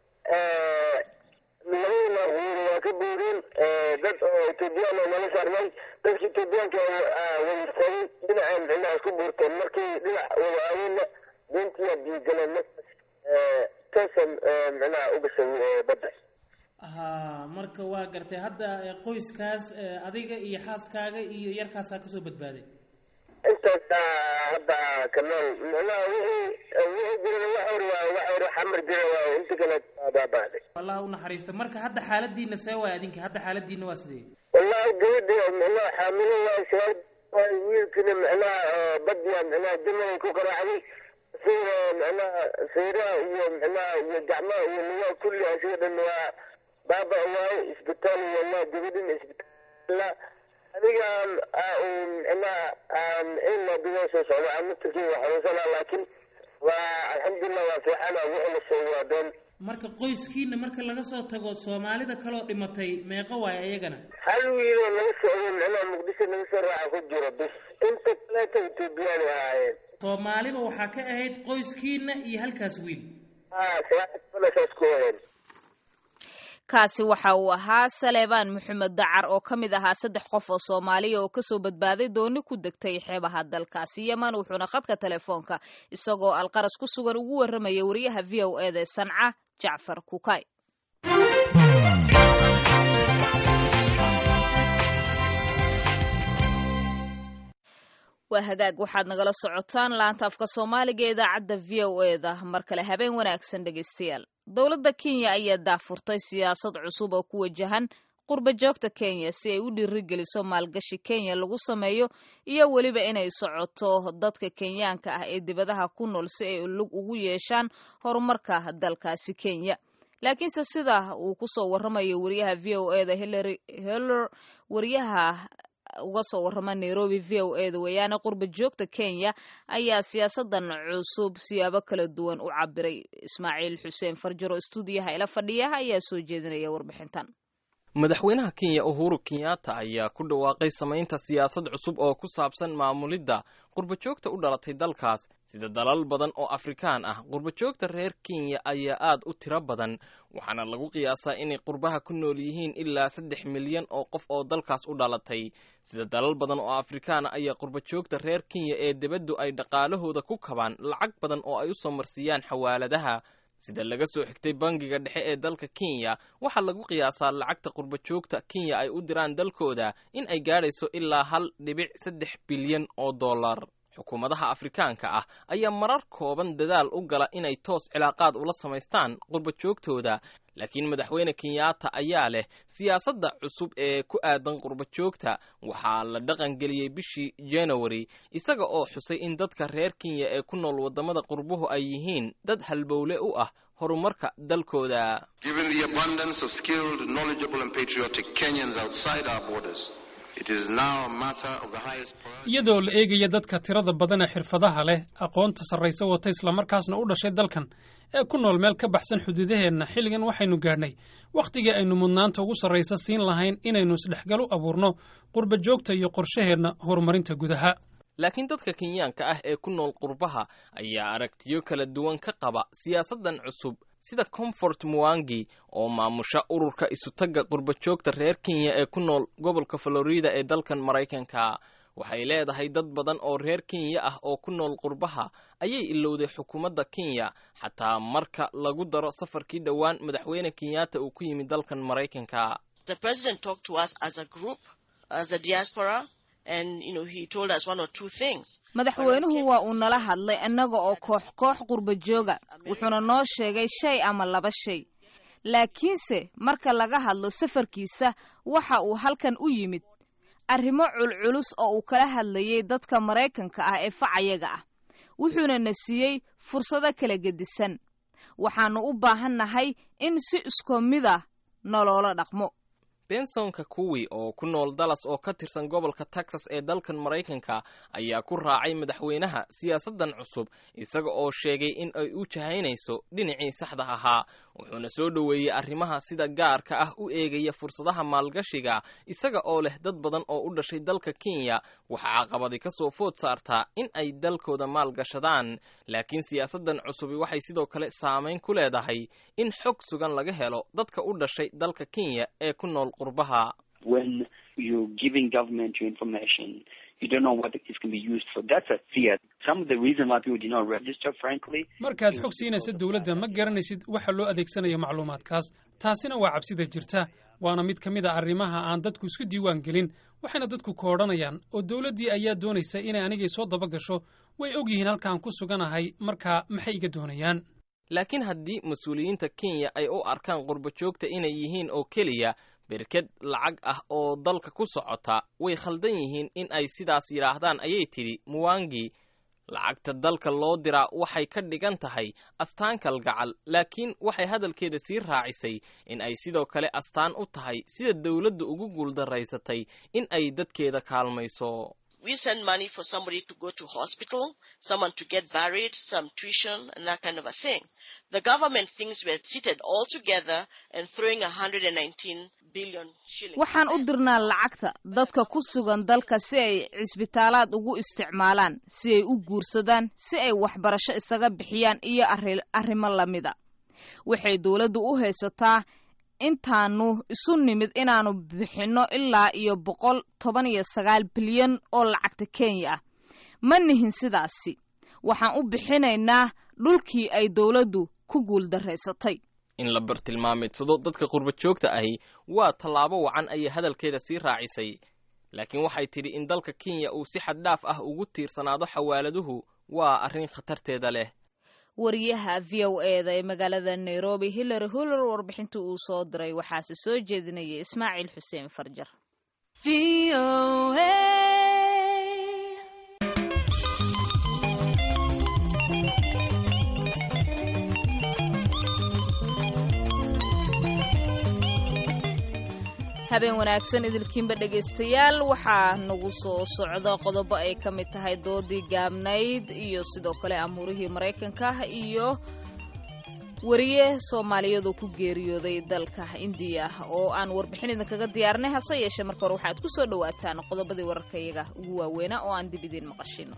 labada waa ka buureen dad oo Etoobiyaan oo nala saarnay. dadkii Etoobiyaanka wajibtay dhinaca macnaha ku buurteen markii dhinac waaweyna doontii ay galeen taasoo macnaha u gashay badda. ha marka waa gartay. hadda qoyskaas adiga iyo xaaskaaga iyo yarkaasaa ka soo badbaaday intaas hadda kanaal macnaha wixii wixii jira waxa waa waxa xamar jira waa inta kale baabaaday. Allah u naxariisto. marka hadda xaaladiina see waa adinka? hadda xaaladiina waa sidee? wallahi gabadha macnaha xaamilo waa wiilkina macnaha badya macnaha damanay ku qaraacday sida macnaha sayraha iyo macnaha iyo gacmaha iyo lugaha kulli asiga dhan waa baaba waaye isbitaal wallahi gabadhina isbitaal adiga macnaha ilaa biyo soo socda amatakii waa xanuunsanaa laakiin waa alxamdulilah waa fiicana wixii la sheegay waa been marka qoyskiina marka laga soo tago soomaalida kaloo dhimatay meeqa waaye ayagana hal wiiloo laga socdo macnaha muqdisho laga soo raaca ku jiro bis inta kaleeta ethoobiyan ahaayeen soomaaliba waxaa ka ahayd qoyskiina iyo halkaas wiil haa saas ku ahayd kaasi waxa uu ahaa Saleebaan Maxamed Dacar oo ka mid ahaa saddex qof oo Soomaaliya oo ka soo badbaaday dooni ku degtay xeebaha dalkaasi Yemen wuxuuna khadka telefoonka isagoo Alqaras ku sugan ugu warramay wariyaha V O A da Sanca Jacfar Kukay waa hagaag waxaad nagala socotaan laanta afka Soomaaliga ee idaacadda V O A da mar kale habeen wanaagsan dhageystayaal dowladda Kenya ayaa daafurtay siyaasad cusub oo ku wajahan qurba joogta Kenya si ay u dhiirigeliso maalgashi Kenya lagu sameeyo iyo waliba inay socoto dadka Kenyaanka ah ee dibadaha ku nool si ay lug ugu yeeshaan horumarka dalkaasi Kenya laakiin sida uu ku soo warramayo wariyaha V O A da Hillary Heller wariyaha uga soo warrama Nairobi V O A da weeyana qurba joogta Kenya ayaa siyaasadan cusub siyaabo kala duwan u cabiray Ismaaciil Xuseen Farjaro stuudiyaha ila fadhiya ayaa soo jeedinaya warbixintan madaxweynaha Kenya Uhuru Kenyatta ayaa ku dhawaaqay samaynta siyaasad cusub oo ku saabsan maamulidda qurba joogta u dhalatay dalkaas sida dalal badan oo Afrikaan ah qurba joogta reer Kenya ayaa aad u tiro badan waxaana lagu qiyaasaa inay qurbaha ku nool yihiin ilaa saddex milyan oo qof oo dalkaas u dhalatay sida dalal badan oo Afrikaan ayaa qurba joogta reer Kenya ee dibaddu ay dhaqaalahooda ku kabaan lacag badan oo ay u soo marsiyaan xawaaladaha sida laga soo xigtay bangiga dhexe ee dalka Kenya waxa lagu qiyaasaa lacagta qurba joogta Kenya ay u diraan dalkooda in ay gaarayso ilaa hal dhibic saddex bilyan oo dollar xukuumadaha Afrikaanka ah ayaa marar kooban dadaal u gala inay toos cilaaqaad ula samaystaan qurba joogtooda laakiin madaxweyne Kenyatta ayaa leh siyaasadda cusub ee ku aadan qurba joogta waxaa la dhaqan geliyay bishii January isaga oo xusay in dadka reer Kenya ee ku nool wadamada qurbuhu ay yihiin dad halbowle u ah horumarka dalkooda Given the abundance of skilled, knowledgeable and patriotic Kenyans outside our borders It is now a matter of the highest priority. iyadoo la eegaya dadka tirada badan ee xirfadaha leh aqoonta sarreysa wata isla markaasna u dhashay dalkan ee ku nool meel ka baxsan xuduudaheena xilligan waxaynu gaadhnay waqtigii aynu mudnaanta ugu sarreysa siin lahayn inaynu isdhexgal u abuurno qurba joogta iyo qorshaheena horumarinta gudaha laakiin dadka Kenyaanka ah ee ku nool qurbaha ayaa aragtiyo kala duwan ka qaba siyaasadan cusub sida Comfort Mwangi oo maamusha ururka isutaga qurba joogta reer Kenya ee ku nool gobolka Florida ee dalkan Mareykanka waxay leedahay dad badan oo reer Kenya ah oo ku nool qurbaha ayay ilowday xukuumadda Kenya xataa marka lagu daro safarkii dhawaan madaxweyne Kenyatta uu ku yimid dalkan Mareykanka The president talked to us as a group as a diaspora And, you know, he told us one or two things. madaxweynuhu waa uu nala hadlay annaga oo koox koox qurba jooga wuxuuna noo sheegay shay ama laba shay laakiinse marka laga hadlo safarkiisa waxa uu halkan u yimid arrimo culculus oo uu kala hadlayay dadka Mareykanka ah ee facayaga ah wuxuuna na siiyey fursado kala gedisan waxaanu u baahannahay in si isku mid ah nolola dhaqmo Benson Kakuwi oo ku nool Dallas oo ka tirsan gobolka Texas ee dalkan Mareykanka ayaa ku raacay madaxweynaha siyaasadan cusub isaga oo sheegay in ay u jahaynayso dhinacii saxda ahaa wuxuuna soo dhaweeyay arrimaha sida gaarka ah u eegaya fursadaha maalgashiga isaga oo leh dad badan oo u dhashay dalka Kenya waxa caqabadi ka soo food saartaa in ay dalkooda maalgashadaan laakiin siyaasadan cusub waxay sidoo kale saameyn ku leedahay in xog sugan laga helo dadka u dhashay dalka Kenya ee ku nool qurbaha when you're giving government your information you don't know what it can be used for that's a fear some of the reason why people do not register frankly markaad xog siinaysa dawladda ma garanaysid waxa loo adeegsanayo macluumaadkaas taasina waa cabsida jirta waana mid ka mid ah arrimaha aan dadku isku diiwaan gelin waxayna dadku koodhanayaan oo dawladdii ayaa doonaysa inay anigay soo daba gasho way og yihiin halkaan ku suganahay marka maxay iga doonayaan laakiin haddii mas'uuliyiinta Kenya ay u arkaan qurba joogta inay yihiin oo kaliya berked lacag ah oo dalka ku socota way khaldan yihiin in ay sidaas yidhaahdaan ayay tidhi Mwangi. lacagta dalka loo diraa waxay ka dhigan tahay astaan kalgacal, laakiin waxay hadalkeeda sii raacisay in ay sidoo kale astaan u tahay sida dawladdu ugu guuldaraysatay in ay dadkeeda kaalmayso. We send money for somebody to go to hospital, someone to get buried, some tuition, and that kind of a thing. The government thinks we're seated all together and throwing one hundred nineteen billion shillings. waxaan u dirnaa lacagta dadka ku sugan dalka si ay cisbitaalaad ugu isticmaalaan, si ay u guursadaan, si ay waxbarasho isaga bixiyaan iyo arrimo lamida. waxay dawladdu u haysataa intaanu isu nimid inaanu bixinno ilaa iyo boqol toban iyo sagaal bilyan oo lacagta Kenya ah. ma nihin sidaasi. waxaan u bixinaynaa dhulkii ay dawladdu ku guuldaraysatay. in la bartilmaameedsado dadka qurba joogta ahi waa tallaabo wacan ayay hadalkeeda sii raacisay, laakiin waxay tidhi in dalka Kenya uu si xad dhaaf ah ugu tiirsanaado xawaaladuhu waa arrin khatarteeda leh. wariyaha V O A da ee magaalada Nairobi Hillary Huller warbixinta uu soo diray waxaase soo jeedinayay Ismaaciil Xuseen Farjar. V O A habeen wanaagsan idilkiinba dhegaystayaal. waxaa nagu soo socda qodobo ay ka mid tahay doodii gaabnayd iyo sidoo kale amuurihii Maraykanka iyo wariye Soomaaliyeed oo ku geeriyooday dalka India oo aan warbixin idinkaga diyaarnay. hase yeeshee marka hore waxaad ku soo dhawaataan qodobadii wararkayaga ugu waaweynaa oo aan dib idin maqashino.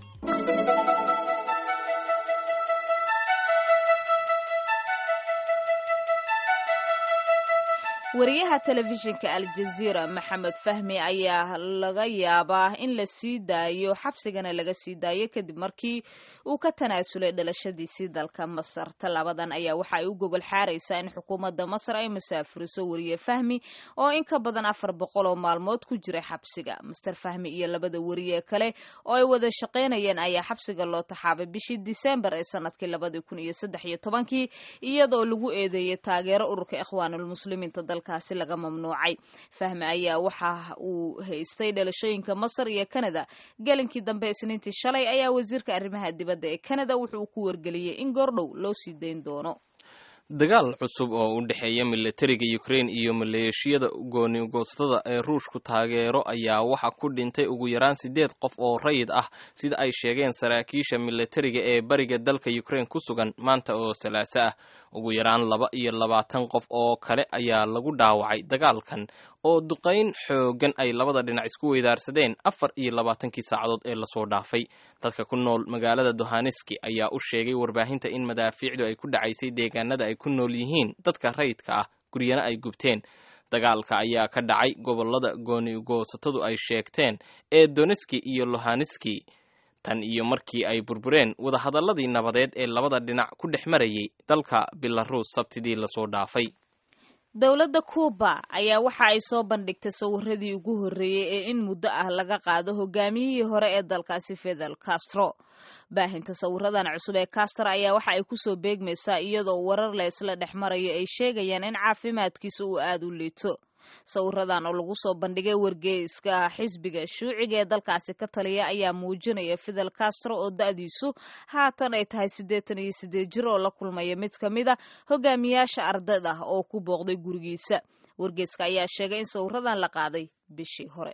wariyaha telefishinka Al Jazeera Maxamed Fahmi ayaa laga yaabaa in la sii daayo xabsigana laga sii daayo kadib markii uu ka tanaasulay dhalashadiisii dalka Masar. Talaabadan ayaa waxa ay u gogol xaaraysaa in xukuumadda Masar ay masaafuriso wariye Fahmi oo in ka badan afar boqol oo maalmood ku jiray xabsiga. Mister Fahmi iyo labada wariye kale oo ay wada shaqaynayeen ayaa xabsiga loo taxaabay bishii December ee sanadkii laba kun iyo saddex iyo toban iyadoo lagu eedeeyay taageero ururka Ikhwaanul Muslimiinta kaasi laga mamnuucay. Fahmi ayaa waxa uu haystay dhalashooyinka Masar iyo Canada. galinkii dambe isniintii shalay ayaa wasiirka arrimaha dibadda ee Canada wuxuu ku wargeliyay in goordhow loo sii deyn doono. dagaal cusub oo u dhexeeya militariga Ukraine iyo maleeshiyada gooni-goostada ee Ruushku taageero ayaa waxa ku dhintay ugu yaraan sideed qof oo rayid ah sida ay sheegeen saraakiisha militariga ee bariga dalka Ukraine ku sugan maanta oo Salaaso ah. ugu yaraan laba iyo labaatan qof oo kale ayaa lagu dhaawacay dagaalkan oo duqayn xoogan ay labada dhinac isku weydaarsadeen afar iyo labaatankii saacadood ee lasoo dhaafay. dadka ku nool magaalada Donetsk ayaa u sheegay warbaahinta in madaafiicdu ay ku dhacaysay deegaanada ay ku nool yihiin dadka rayidka ah, guryana ay gubteen. dagaalka ayaa ka dhacay gobolada gooni-goosatadu ay sheegteen ee Donetsk iyo Luhansk tan iyo markii ay burbureen wadahadaladii nabadeed ee labada dhinac ku dhex marayay dalka Belarus sabtidii lasoo dhaafay. dowladda Cuba ayaa waxa ay soo bandhigtay sawiradii ugu horreeyay ee in muddo ah laga qaado hogaamiyihii hore ee dalkaasi Fidel Castro. baahinta sawiradan cusub ee Castro ayaa waxa ay ku soo beegmaysaa iyadoo warar la isla dhex marayo ay sheegayaan in caafimaadkiisa uu aad u liito. sawiradan oo lagu soo bandhigay wargeyska xisbiga shuuciga ee dalkaasi ka taliya ayaa muujinaya Fidel Castro oo da'diisu haatan ay tahay siddeetan iyo siddeed jir oo la kulmaya mid ka mid ah hogaamiyaasha ardayda oo ku booqday gurigiisa. wargeyska ayaa sheegay in sawiradan la qaaday bishii hore.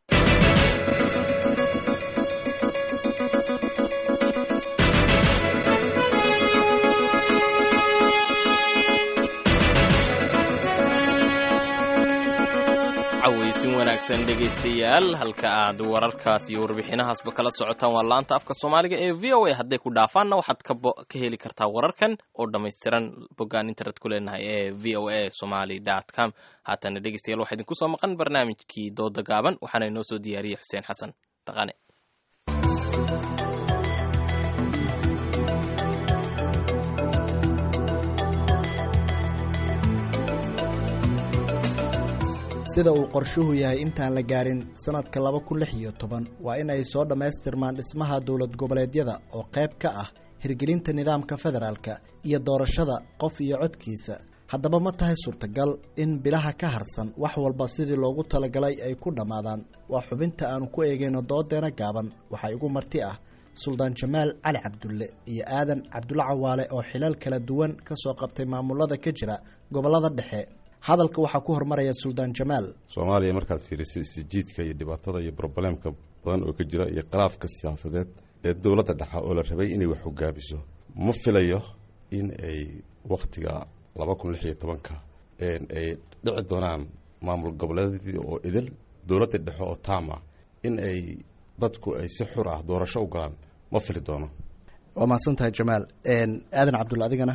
cawaysin wanaagsan dhegaystayaal, halka aad wararkaas iyo warbixinahaasba kala socotaan waa laanta afka Soomaaliga ee V O A. hadday ku dhaafaanna waxaad ka ka heli kartaa wararkan oo dhammaystiran boggaan internet ku leenahay ee v o a somali dot com. haatana dhegaystayaal waxaa idinku soo maqan barnaamijkii dooda gaaban, waxaana inoo soo diyaariyey Xuseen Xasan Taqane. sida uu qorshuhu yahay intaan la gaarin sanadka laba kun lix iyo toban waa in ay soo dhammaystirmaan dhismaha dowlad goboleedyada oo qayb ka ah hirgelinta nidaamka federaalka iyo doorashada qof iyo codkiisa haddaba ma tahay suurtagal in bilaha ka harsan wax walba sidii loogu talagalay ay ku dhammaadaan? waa xubinta aanu ku eegayno doodeena gaaban. waxaa igu marti ah suldaan jamaal cali cabdulle iyo aadan cabdulle cawaale oo xilal kala duwan ka soo qabtay maamulada ka jira gobollada dhexe. hadalka waxaa ku hormaraya suldaan jamaal. soomaaliya markaad fiiriso isjiidka iyo dhibaatada iyo broblemka badan oo ka jira iyo khilaafka siyaasadeed ee dowladda dhexe oo la rabay inay wax hogaamiso, ma filayo in ay wakhtiga laba kun lix iyo tobanka ay dhici doonaan maamul goboleedyadii oo idil dowladda dhexe oo taama in ay dadku ay si xur ah doorasho u galaan, ma fili doono. waa mahadsan tahay jamaal. aadan cabdulle adigana?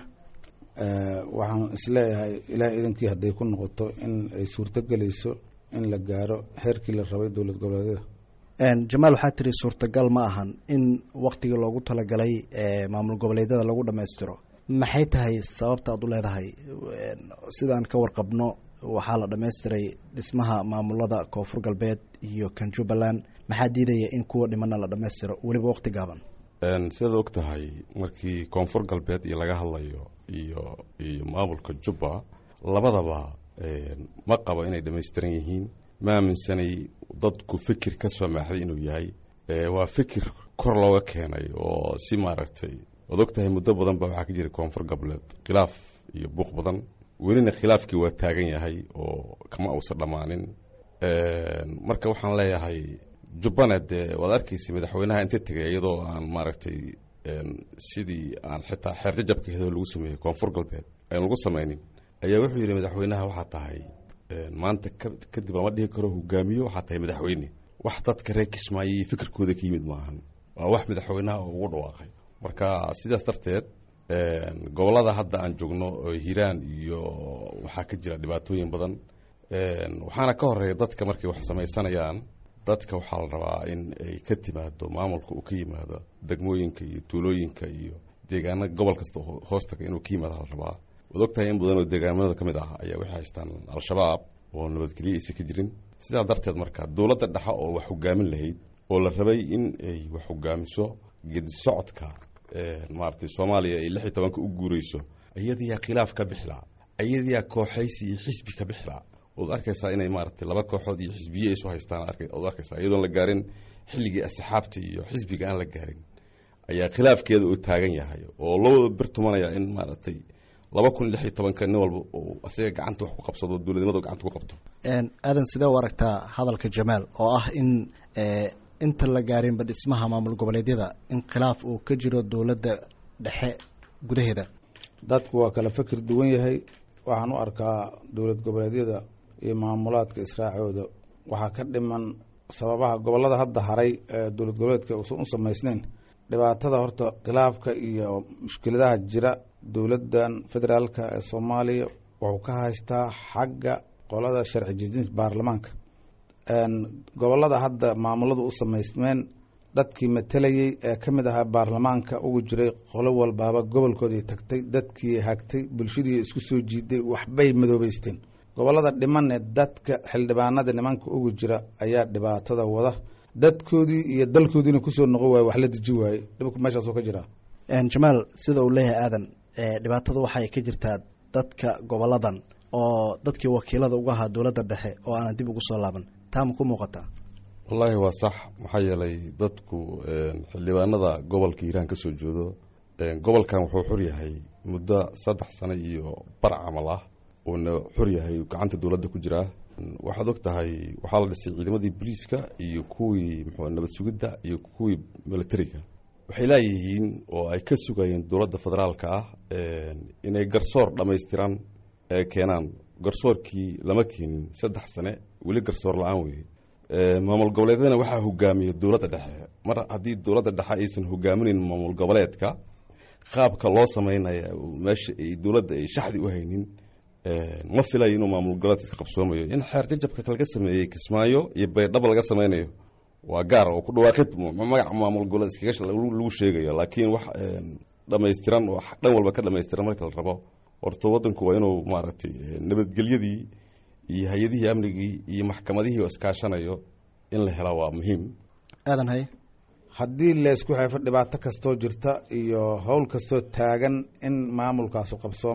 waxaan isleeyahay ilaahay idankii hadday ku noqoto in ay suurto gelayso in la gaaro heerkii la rabay dowlad goboleedyada. jamaal, waxaa tiri suurtagal ma ahan in waktigii loogu talagalay maamul goboleedyada lagu dhammaystiro. maxay tahay sababta aad u leedahay? sidaan ka warqabno waxaa la dhammaystiray dhismaha maamulada koonfur galbeed iyo kan jubbaland. maxaa diidaya in kuwa dhimana la dhammaystiro weliba waqti gaaban? sidaad og tahay markii koonfur galbeed iyo laga hadlayo iyo iyo maamulka jubba labadaba ma qabo inay dhammaystiran yihiin. ma aaminsanay dadku fikir ka soo maaxday inuu yahay. waa fikir kor looga keenay oo si maaragtay waad og tahay muddo badan ba waxaa ka jira koonfur galbeed khilaaf iyo buuq badan. welina khilaafkii waa taagan yahay oo kama uusan dhammaanin. marka waxaan leeyahay jubbana dee waad arkaysa madaxweynaha inta tegay iyadoo aan maaragtay sidii aan xitaa xeer jajabkeedoo lagu sameeyey koonfur galbeed aan lagu samaynin ayaa wuxuu yidhi madaxweynaha waxaa tahay maanta kadib lama dhihi karo hogaamiyo, waxaa tahay madaxweyne. wax dadka reer kismaayo iyo fikirkooda ka yimid maahan, waa wax madaxweynaha ugu dhawaaqay. marka sidaas darteed gobollada hadda aan joogno oo hiiraan iyo waxaa ka jira dhibaatooyin badan. waxaana ka horeeya dadka markay wax samaysanayaan, dadka waxaa la rabaa in ay ka timaado maamulka uu ka yimaado degmooyinka iyo tuulooyinka iyo deegaana gobol kasta hoostaga inuu ka yimaado la rabaa. waad og tahay in badan oo deegaamada ka mid ah ayaa waxay haystaan al-shabaab oo nabadgelyo aysan ka jirin. sidaa darteed marka dowladda dhexe oo wax hogaamin lahayd oo la rabay in ay wax hogaamiso geedi socodka maaragtay soomaaliya ay lix iyo tobanka u guurayso, iyadiyaa khilaaf ka bixilaa, iyadiyaa kooxaysi iyo xisbi ka bixilaa. ood arkaysaa inay maaragtay laba kooxood iyo xisbiye isu haystaan ood arkaysaa iyadoon la gaarin xilligii asxaabta iyo xisbiga aan la gaarin ayaa khilaafkeeda uu taagan yahay oo loo wada bir tumanaya in maaragtay laba kun lix iyo tobanka nin walba uu asiga gacanta wax ku qabsado, dowladnimada gacanta ku qabto. aadan, sidee u aragtaa hadalka jamaal oo ah in inta la gaarinba dhismaha maamul goboleedyada in khilaaf uu ka jiro dowladda dhexe gudaheeda? dadku waa kala fikir duwan yahay. waxaan u arkaa dowlad goboleedyada iyo maamulaadka israacooda waxaa ka dhiman sababaha gobollada hadda haray ee dowlad goboleedka uusan u samaysnayn. dhibaatada horta khilaafka iyo mushkiladaha jira dowladdan federaalka ee soomaaliya wuxuu ka haystaa xagga qolada sharci jidinta baarlamaanka. gobollada hadda maamuladu u samaysmeen dadkii matalayey ee ka mid ahaa baarlamaanka ugu jiray qolo walbaaba gobolkoodii tagtay, dadkii hagtay, bulshadii isku soo jiiday, waxbay madoobeysteen. gobollada dhimanee dadka xildhibaanada nimanka ugu jira ayaa dhibaatada wada. dadkoodii iyo dalkoodiina kusoo noqon waaye, wax la deji waaye. dhibku meeshaasoo ka jiraa. jamaal, sida uu leeyahay aadan, dhibaatadu waxay ka jirtaa dadka goboladan oo dadkii wakiilada uga ahaa dowladda dhexe oo aanan dib ugu soo laaban. taa ma ku muuqataa? wallaahi waa sax. maxaa yeelay dadku xildhibaanada gobolka hiiraan ka soo jeedo, gobolkan wuxuu xur yahay muddo saddex sano iyo bar camal ah uuna xur yahay gacanta dowladda ku jiraa. waxaad og tahay waxaa la dhisay ciidamadii booliiska iyo kuwii muxuu nabad sugidda iyo kuwii militariga. waxay leeyihiin oo ay ka sugayeen dowladda federaalka ah inay garsoor dhammaystiran ee keenaan. garsoorkii lama keenin saddex sane, weli garsoor la-aan weeye. maamul goboleedyadana waxaa hogaamiya dowladda dhexe. mar haddii dowladda dhexe aysan hogaaminayn maamul goboleedka, qaabka loo samaynaya meesha ay dowladda ay shaxdi u haynin, ma filayo inuu maamul goboleedka ka qabsoomayo. in xeer jajabka laga sameeyey kismaayo iyo baydhabo laga sameynayo waa gaar oo ku dhawaaqid magaca maamul goboleed iskaga lagu sheegayo, laakiin wax dhammaystiran oo dhan walba ka dhammaystiran marka la rabo horta waddanku waa inuu maaragtay nabadgelyadii iyo hay-adihii amnigii iyo maxkamadihii oo iskaashanayo in la helaa waa muhiim. aadan haye, haddii laysku xeefo dhibaato kastoo jirta iyo howl kastoo taagan in maamulkaasu qabsoomo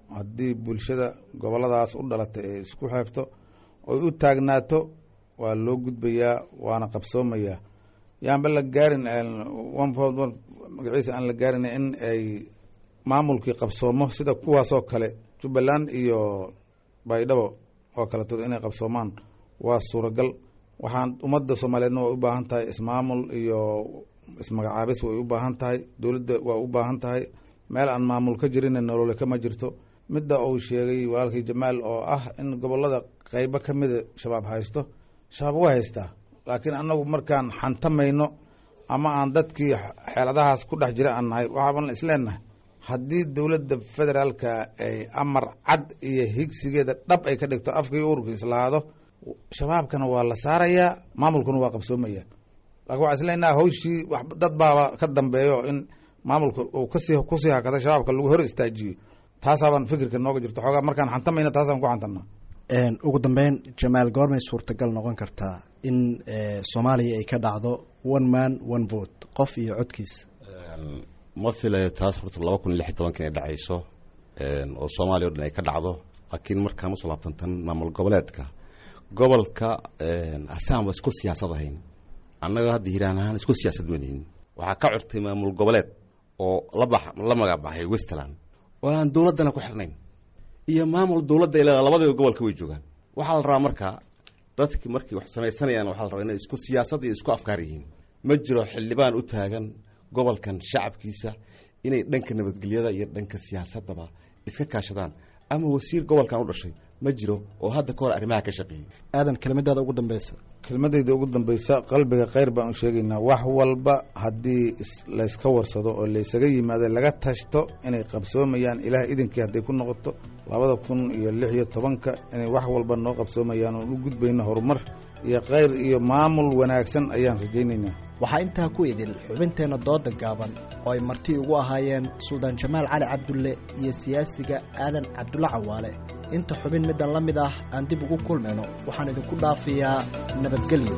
haddii bulshada goboladaas u dhalatay ay isku xeefto oy u taagnaato waa loo gudbayaa waana qabsoomayaa yaanba la gaarin magaciisa aan la gaarin in ay maamulkii qabsoomo sida kuwaasoo kale jubbaland iyo baydhabo oo kaletood inay qabsoomaan waa suuragal. waxaan ummadda soomaaliyeedna way u baahan tahay ismaamul iyo ismagacaabis way u baahan tahay, dowladda waa u baahan tahay. meel aan maamul ka jirin nolole kama jirto. midda uu sheegay walaalkii Jamaal oo ah in gobolada qaybo ka mida shabaab haysto, shabaab waa haystaa, laakiin annagu markaan xantamayno ama aan dadkii xeeladahaas ku dhex jira aan nahay waxaan isleenahay haddii dowladda federaalka ay amar cad iyo higsigeeda dhab ay ka dhigto afkii ururka islaado shabaabkana waa la saarayaa, maamulkuna waa qabsoomaya. laakiin waxaan isleenahay hawshii dad baaba ka dambeeyo in maamulka uu kasii kusii hakada shabaabka lagu hor istaajiyo. taasaabaan fikirka nooga jirto xoogaa markaan xantamayna taasaan ku xantanaa. ugu dambeyn Jamaal, goormay suurtagal noqon kartaa in Soomaaliya ay ka dhacdo one man one vote, qof iyo codkiisa? ma filayo taas horta laba kun iyo lix iyo tobanka inay dhacayso oo Soomaaliya oo dhan ay ka dhacdo, laakiin markaan usoo laabtantan maamul goboleedka gobolka asaan waa isku siyaasad ahayn, annaga hadda hiiraan ahaan isku siyaasad manihin. waxaa ka curtay maamul goboleed oo la bax la magac baxay Westland oo aan dowladana ku xirnayn iyo maamul dowladda ilaa labadaba gobolka way joogaan. waxaa la rabaa markaa dadkii markii wax samaysanayaan waxaa la rabaa inay isku siyaasad iyo isku afkaar yihiin. ma jiro xildhibaan u taagan gobolkan shacabkiisa inay dhanka nabadgelyada iyo dhanka siyaasadaba iska kaashadaan, ama wasiir gobolkan u dhashay ma jiro oo hadda ka hor arrimaha ka shaqeeyay. aadan, kelmadaada ugu dambeysa. kelmadayda ugu dambeysa qalbiga khayr baan u sheegaynaa. wax walba haddii layska warsado oo laysaga yimaado laga tashto inay qabsoomayaan, ilaah idinkii hadday ku noqoto labada kun iyo lix iyo tobanka inay wax walba noo qabsoomayaan oon u gudbayno horumar iyo khayr iyo maamul wanaagsan ayaan rajaynaynaa. waxaa intaa ku idil xubinteenna dooda gaaban oo ay marti ugu ahaayeen Suldaan Jamaal Cali Cabdulle iyo siyaasiga Aadan Cabdulle Cawaale. inta xubin middan la mid ah aan dib ugu kulmayno waxaan idinku dhaafiyaa nabadgelyo.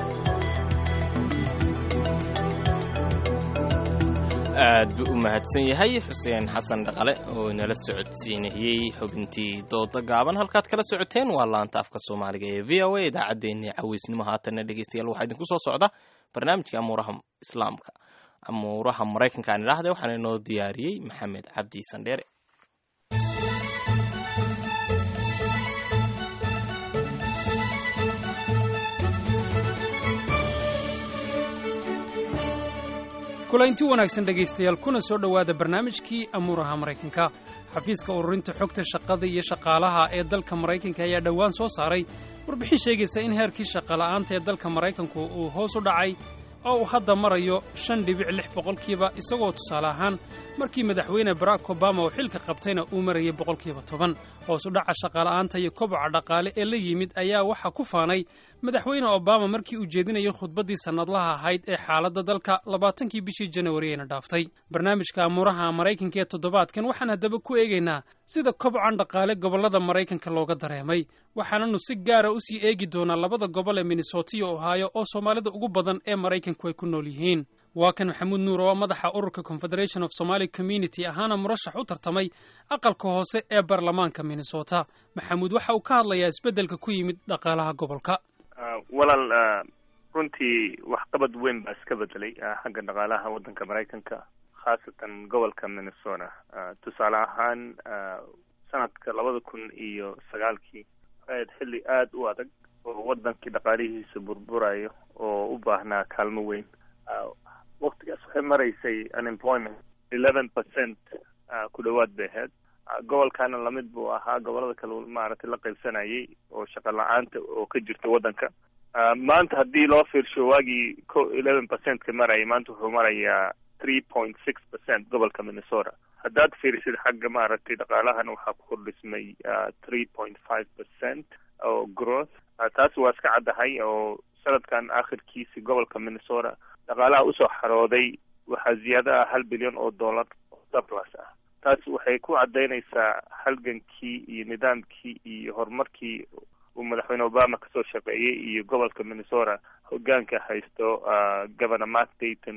aad buu u mahadsan yahay Xuseen Xasan Dhaqale oo inala socodsiinayay xubintii dooda gaaban. halkaad kala socoteen waa laanta afka Soomaaliga ee V O A, idaacaddeenii caweysnimo. haatanna dhegeystayaal waxaa idinku soo socda barnaamijka amuuraha islaamka amuuraha Maraykanka aan idhaahday, waxaana inoo diyaariyey Maxamed Cabdi Sandheere. kulaynti wanaagsan dhegaystayaal, kuna soo dhowaada barnaamijkii amuuraha Maraykanka. xafiiska ururinta xogta shaqada iyo shaqaalaha ee dalka Maraykanka ayaa dhowaan soo saaray warbixin sheegaysa in heerkii shaqo la'aanta ee dalka Maraykanku uu hoos u dhacay oo uu hadda marayo shan dhibic lix boqolkiiba, isagoo tusaale ahaan markii madaxweyne Barack Obama uu xilka qabtayna uu marayay boqolkiiba toban. hoos u dhaca shaqaala'aanta iyo koboca dhaqaale ee la yimid ayaa waxaa ku faanay madaxweyne Obama markii uu jeedinayay khudbaddii sannadlaha ahayd ee xaaladda dalka labaatankii bishii January ee dhaaftay. barnaamijka amuuraha Maraykanka ee toddobaadkan waxaan haddaba ku eegaynaa sida kobocan dhaqaale gobollada Maraykanka looga dareemay, waxaananu si gaara u sii eegi doonaa labada gobol ee Minnesota iyo Ohio oo Soomaalida ugu badan ee Maraykanku ay ku nool yihiin. waa kan Maxamuud Nuur oo madaxa ururka Confederation of Somali Community ahaana murashax u tartamay aqalka hoose ee baarlamaanka Minnesota. Maxamuud waxa uu ka hadlayaa isbeddelka ku yimid dhaqaalaha gobolka. walaal runtii waxqabad weyn baa iska bedelay xagga dhaqaalaha waddanka Maraykanka, khaasatan gobolka Minnesota. tusaale ahaan sanadka labada kun iyo sagaalkii ahayd xilli aada u adag oo waddankii dhaqaalihiisa burburayo oo u baahnaa kaalmo weyn. waqtigaas waxay maraysay unemployment eleven percent ku dhowaad bay ahayd. gobolkaana lamid buu ahaa gobolada kale maaragtay la qaybsanayay oo shaqo la-aanta oo ka jirta waddanka. maanta haddii loo fiirsho waagii ko eleven percent ka marayay, maanta wuxuu marayaa three point six percent gobolka Minnesota. haddaad fiirisid xagga maaragtay dhaqaalahana waxaa ku kordhismay three point five percent oo growth. taasi waa iska caddahay oo sanadkan aakhirkiisi gobolka Minnesota dhaqaalaha usoo xarooday waxaa ziyaada ah hal bilyan oo dollar oo surplus ah. taasi waxay ku caddaynaysaa halgankii iyo nidaamkii iyo horumarkii uu madaxweyne Obama kasoo shaqeeyey iyo gobolka Minnesota hoggaanka haysto governor Mark Dayton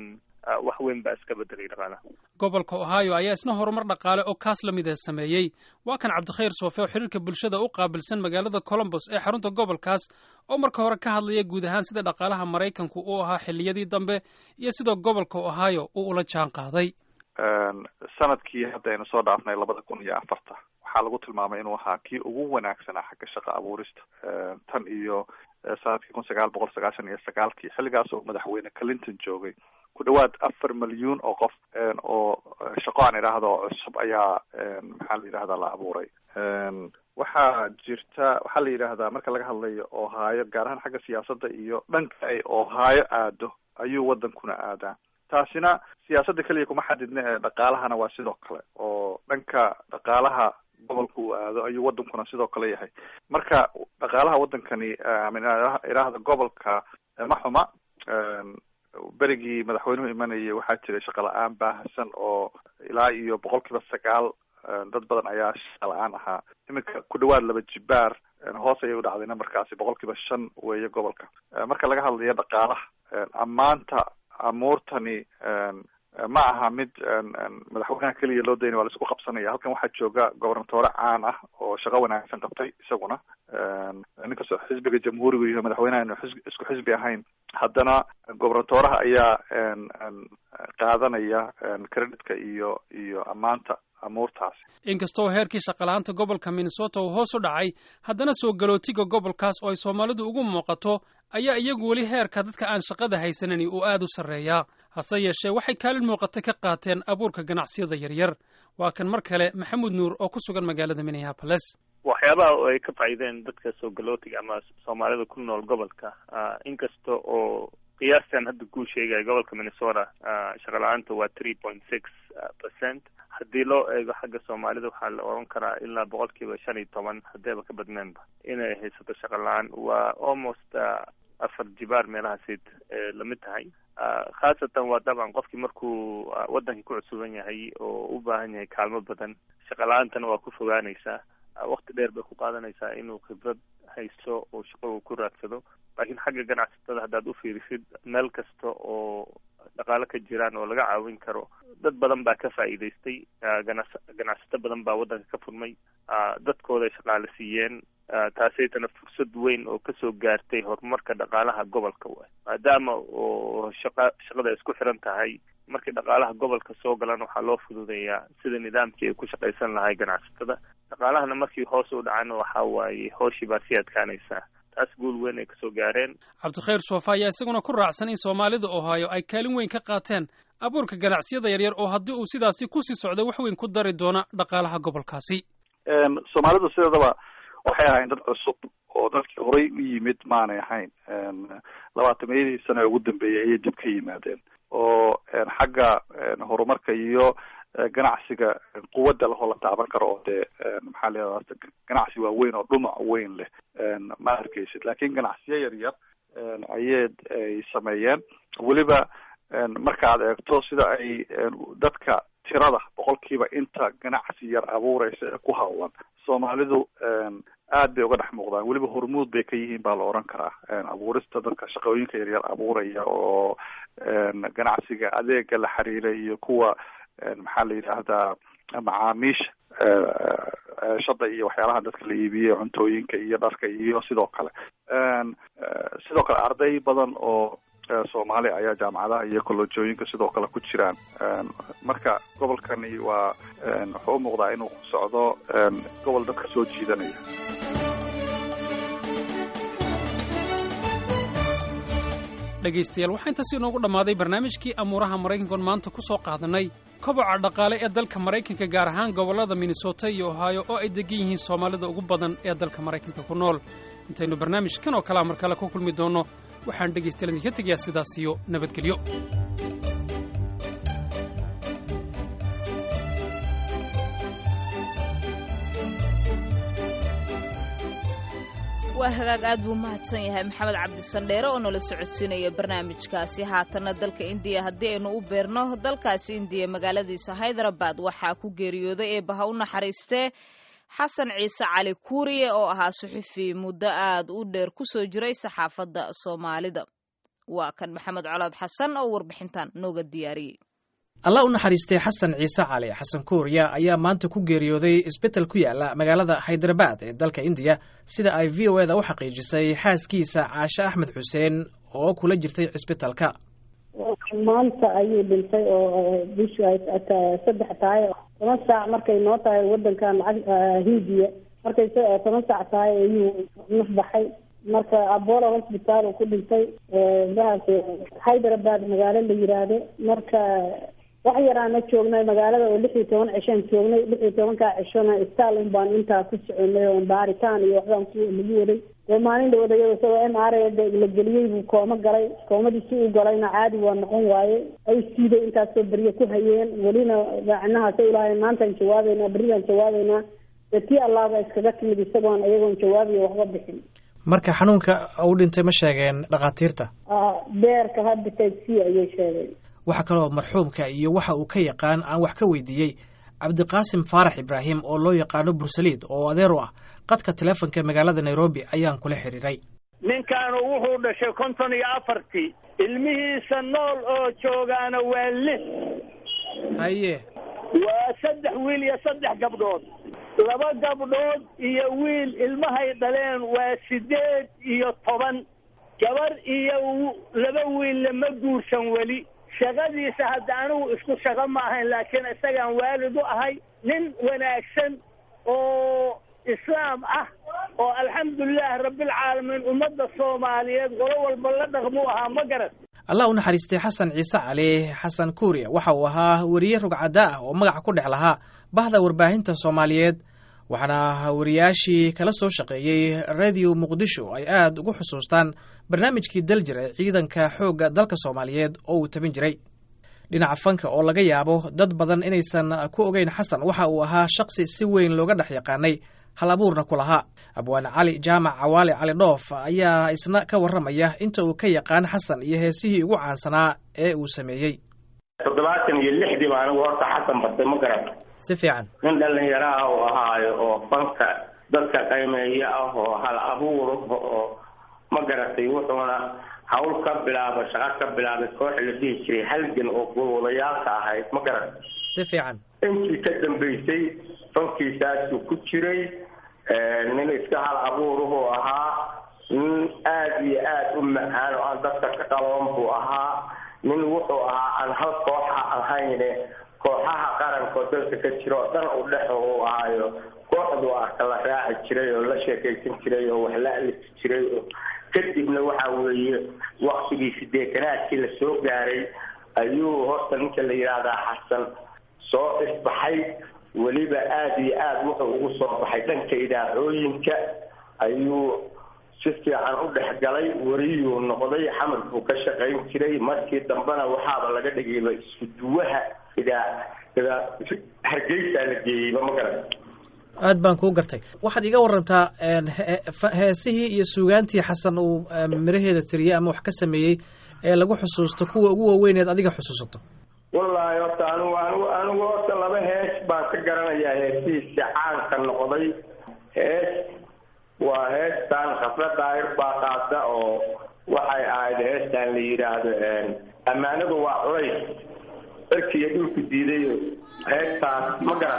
wax weyn baa iska bedelay dhaqaalaha. gobolka ohio ayaa isna horumar dhaqaale oo kaas la mid ah sameeyey. waa kan cabdikhayr soofe oo xiriirka bulshada u qaabilsan magaalada columbus ee xarunta gobolkaas oo marka hore ka hadlaya guud ahaan sida dhaqaalaha maraykanku u ahaa xilliyadii dambe iyo sidoo gobolka ohio uu ula jaan qaaday. sanadkii hadda aynu soo dhaafnay labada kun iyo afarta waxaa lagu tilmaamay inuu ahaa kii ugu wanaagsanaa xagga shaqo abuurista tan iyo sanadkii kun sagaal boqol sagaashan iyo sagaalkii xilligaas oo madaxweyne clinton joogay ku dhawaad afar milyuun oo qof oo shaqo aan idhaahdo cusub ayaa maxaa la yidhahdaa la abuuray. waxaa jirta waxaa la yidhaahdaa marka laga hadlayo ohio gaar ahaan xagga siyaasadda iyo dhanka ay ohio aado ayuu wadankuna aadaa. taasina siyaasadda keliya kuma xadidna ee dhaqaalahana waa sidoo kale oo dhanka dhaqaalaha gobolka uu aado ayuu wadankuna sidoo kale yahay. marka dhaqaalaha wadankani idhaahda gobolka ma xuma. berigii madaxweynuhu imanayay waxaa jiray shaqa la-aan baahsan oo ilaa iyo boqol kiiba sagaal dad badan ayaa shaqa la-aan ahaa. iminka ku dhawaad laba jibaar hoos ayay u dhacdayna markaasi boqol kiiba shan weeye gobolka. marka laga hadlayo dhaqaalaha ammaanta amuurtani ma aha mid madaxweynaha keliya loo daynay, waa la isku qabsanaya. halkan waxaa jooga gobernatoore caan ah oo shaqo wanaagsan qabtay isaguna. ninkastoo xisbiga jamhuuriga iyo madaxweynaha inu isku xisbi ahayn, haddana gobernatooraha ayaa qaadanaya creditka iyo iyo ammaanta amuurtaasi. inkastoo heerkii shaqala-aanta gobolka minnesota uu hoos u dhacay, haddana soo galootiga gobolkaas oo ay soomaalidu ugu muuqato ayaa iyagu weli heerka dadka aan shaqada haysanani uu aad u sarreeyaa. hase yeeshee waxay kaalin muuqata ka qaateen abuurka ganacsiyada yaryar. waa kan mar kale maxamuud nuur oo ku sugan magaalada minneapolis. waxyaabaha ay ka faa'iideen dadka soo galootiga ama soomaalida ku nool gobolka, inkasta oo qiyaastan hadda kuu sheegaya gobolka minnesota shaqa la-aanta waa three point six percent. haddii loo eego xagga soomaalida waxaa la oran karaa ilaa boqol kiiba shan iyo toban hadeeba ka badneenba inay haysato shaqa la-aan. waa almost afar jibaar meelahasid lamid tahay. khaasatan waa dabcan qofkii markuu wadankii ku cusuban yahay oo u baahan yahay kaalmo badan, shaqa la-aantana waa ku fogaanaysaa. wakti dheer bay ku qaadanaysaa inuu khibrad haysto oo shaqo ku raadsado. laakiin xagga ganacsatada haddaad u fiirisid meel kasta oo dhaqaalo ka jiraan oo laga caawin karo, dad badan baa ka faa'iidaystay. ganas ganacsato badan baa waddanka ka furmay, dadkooda ay shaqaale siiyeen. taasaytana fursad weyn oo kasoo gaartay horumarka dhaqaalaha gobolka waay, maadaama oo shaqa shaqada isku xiran tahay. markii dhaqaalaha gobolka soo galan waxaa loo fududeeyaa sida nidaamkii ay ku shaqaysan lahay ganacsatada. dhaqaalahana markii hoos u dhacana waxaa waaye hooshii baa sii adkaanaysaa. taas guul weyn ay kasoo gaareen. cabdikhayr soofa ayaa isaguna ku raacsan in soomaalida ohio ay kaalin weyn ka qaateen abuurka ganacsiyada yaryar oo haddii uu sidaasi kusii socdo wax weyn ku dari doona dhaqaalaha gobolkaasi. soomaalidu sidadaba waxay ahayn dad cusub oo dadkii horay u yimid maanay ahayn. labaatamiyadii sano ee ugu dambeeyay ayay dib ka yimaadeen oo xagga horumarka iyo ganacsiga quwadda lahoo la taaban karo oo dee maxaa la ganacsi waaweyn oo dhumac weyn leh ma arkaysid. laakiin ganacsiyo yar yar ayay ay sameeyeen. weliba markaad eegto sida ay dadka tirada boqolkiiba inta ganacsi yar abuuraysa ee ku hawlan, soomaalidu aad bay uga dhex muuqdaan. weliba hormuud bay ka yihiin baa la oran karaa abuurista dadka shaqooyinka yaryar abuuraya oo ganacsiga adeega la xiriira iyo kuwa maxaa la yidhaahdaa macaamiisha shada iyo waxyaalaha dadka la iibiyey, cuntooyinka iyo dharka iyo sidoo kale sidoo kale arday badan oo soomaali ayaa jaamacadaha iyo kolojooyinka sidoo kale ku jiraan. marka gobolkani waa wuxuu u muuqdaa inuu socdo gobol dadka soo jiidanaya. dhegaystayaal waxaa intaasi inoogu dhammaaday barnaamijkii amuuraha maraykankoon maanta ku soo qaadanay koboca dhaqaale ee dalka maraykanka, gaar ahaan gobollada minnesota iyo ohio oo ay degan yihiin soomaalida ugu badan ee dalka maraykanka ku nool. intaynu barnaamijkan oo kalea mar kale ku kulmi doonno, waxaan dhegaystayaal idinka tegayaa sidaas iyo nabadgelyo. waa hagaag aad buu mahadsan yahay maxamed cabdisandheere oo nala socodsiinaya barnaamijkaasi. haatanna dalka indiya haddii aynu u beerno, dalkaasi indiya magaaladiisa haydarabad waxaa ku geeriyooday eebbaha u naxariistee xasan ciise cali kuuriye oo ahaa suxufi muddo aad u dheer ku soo jiray saxaafadda soomaalida. waa kan maxamed colaad xasan oo warbixintan nooga diyaariyey. allah u naxariistay xasan ciise cali xasan kuuriya ayaa maanta ku geeriyooday isbital ku yaala magaalada haydarabad ee dalka indiya sida ay v o eda u xaqiijisay xaaskiisa caashe axmed xuseen oo kula jirtay cisbitalka. maanta ayuu dhintay oo bishu ay saddex tahay toban saac markay noo tahay wadankan hindiya markay toban saac tahay ayuu naf baxay. marka Apollo hospital uu ku dhintay haydarabad magaalo la yiraahdo. marka wax yaraana joognay magaalada oo lix iyo toban cishan joognay lix iyo toban ka cishana isbitaal baan inta ku soconay oo baaritaan iyo waxaan ku lagu waday oo maalin la wadayo soo M R I la geliyay buu kooma galay koomadiisii uu galayna caadi waa noqon waaye ay siiday intaas soo bariyo ku hayeen walina gacnaha soo ilaahay maanta jawaabayna bariyan jawaabayna tii Allah ba iskaga timid isagoon ayagoon jawaabiyo waxba bixin. marka xanuunka uu dhintay ma sheegeen dhaqaatiirta? ah beerka hadda taxi ayay sheegeen. waxa kaloo marxuumka iyo waxa uu ka yaqaan aan wax ka weydiiyey cabdiqaasim faarax ibraahim oo loo yaqaano bursaliid oo adeer u ah qadka taleefanka magaalada nairobi ayaan kula xiriiray. ninkaanu wuxuu dhashay konton iyo afartii ilmihiisa nool oo joogaana waa lix. haye waa saddex wiil iyo saddex gabdhood. laba gabdhood iyo wiil ilmahay dhaleen waa sideed iyo toban. gabar iyo laba wiil lama guursan weli. shaqadiisa hadda anigu isku shaqo ma ahayn laakiin isagaan waalid u ahay nin wanaagsan oo islaam ah oo alxamdulilah rabbil caalamiin ummadda Soomaaliyeed qolo walba la dhaqmo ahaa ma garan. allah u naxariistay xasan ciise cali xasan kuuriya waxa uu ahaa wariye rugcada ah oo magac ku dhex lahaa bahda warbaahinta Soomaaliyeed waxaana wariyaashii kala soo shaqeeyay radio muqdisho ay aad ugu xusuustaan barnaamijkii daljir ee ciidanka xoogga dalka Soomaaliyeed oo uu tabin jiray. dhinaca fanka oo laga yaabo dad badan inaysan ku ogeyn xasan waxa uu ahaa shaqsi si weyn looga dhex yaqaanay hal abuurna ku lahaa. abwaan cali jaamac cawaale cali dhoof ayaa isna ka warramaya inta uu ka yaqaan xasan iyo heesihii ugu caansanaa ee uu sameeyey. toddobaatan iyo lixdii baan anigu horta xasan bartay ma garan. si fiican. nin dhalinyaro ah oo ahaayo oo fanka dadka qiimeeya ah oo hal abuur oo ma garatay wuxuuna hawl ka bilaaba shaqo ka bilaabay koox la dhihi jiray halgan oo go'olayaalka ahayd ma garan. si fiican. intii ka dambeysay fankiisaasuu ku jiray nin iska hal abuur oo ahaa nin aad iyo aad u macaan oo aan dadka ka qaloon buu ahaa nin wuxuu ahaa aan hal koox ahayne kooxaha qaranka oo dalka ka jira oo dhan u dhex uu ahaayo kooxdu waa kala raaci jiray oo la sheekaysan jiray oo wax la alisi jiray oo kadibna waxa weeye waqtigii sideetanaadkii la soo gaaray ayuu horta ninka la yiraahdaa xasan soo isbaxay weliba aad iyo aad wuxuu ugu soo baxay dhanka idaacooyinka ayuu si fiican u dhex galay wariyuu noqday xamad buu ka shaqayn jiray markii dambena waxaaba laga dhigayba isku duwaha idaa idaa hargeysa la geeyeyba ma garan. aad baan kuu gartay. waxaad iga warantaa heesihii iyo suugaantii xasan uu miraheeda tiriyey ama wax ka sameeyey ee lagu xusuusto kuwa ugu waaweyneed adiga xusuusato. wallaahi horta anigu anigu anigu horta laba hees baan ka garanayaa heesihiisi caanka noqday. hees waa heestan khasra daahir baa qaada oo waxay ahayd heestan la yidhaahdo ammaanadu waa culays cirkiiyo dhulku diiday heestaas ma garan.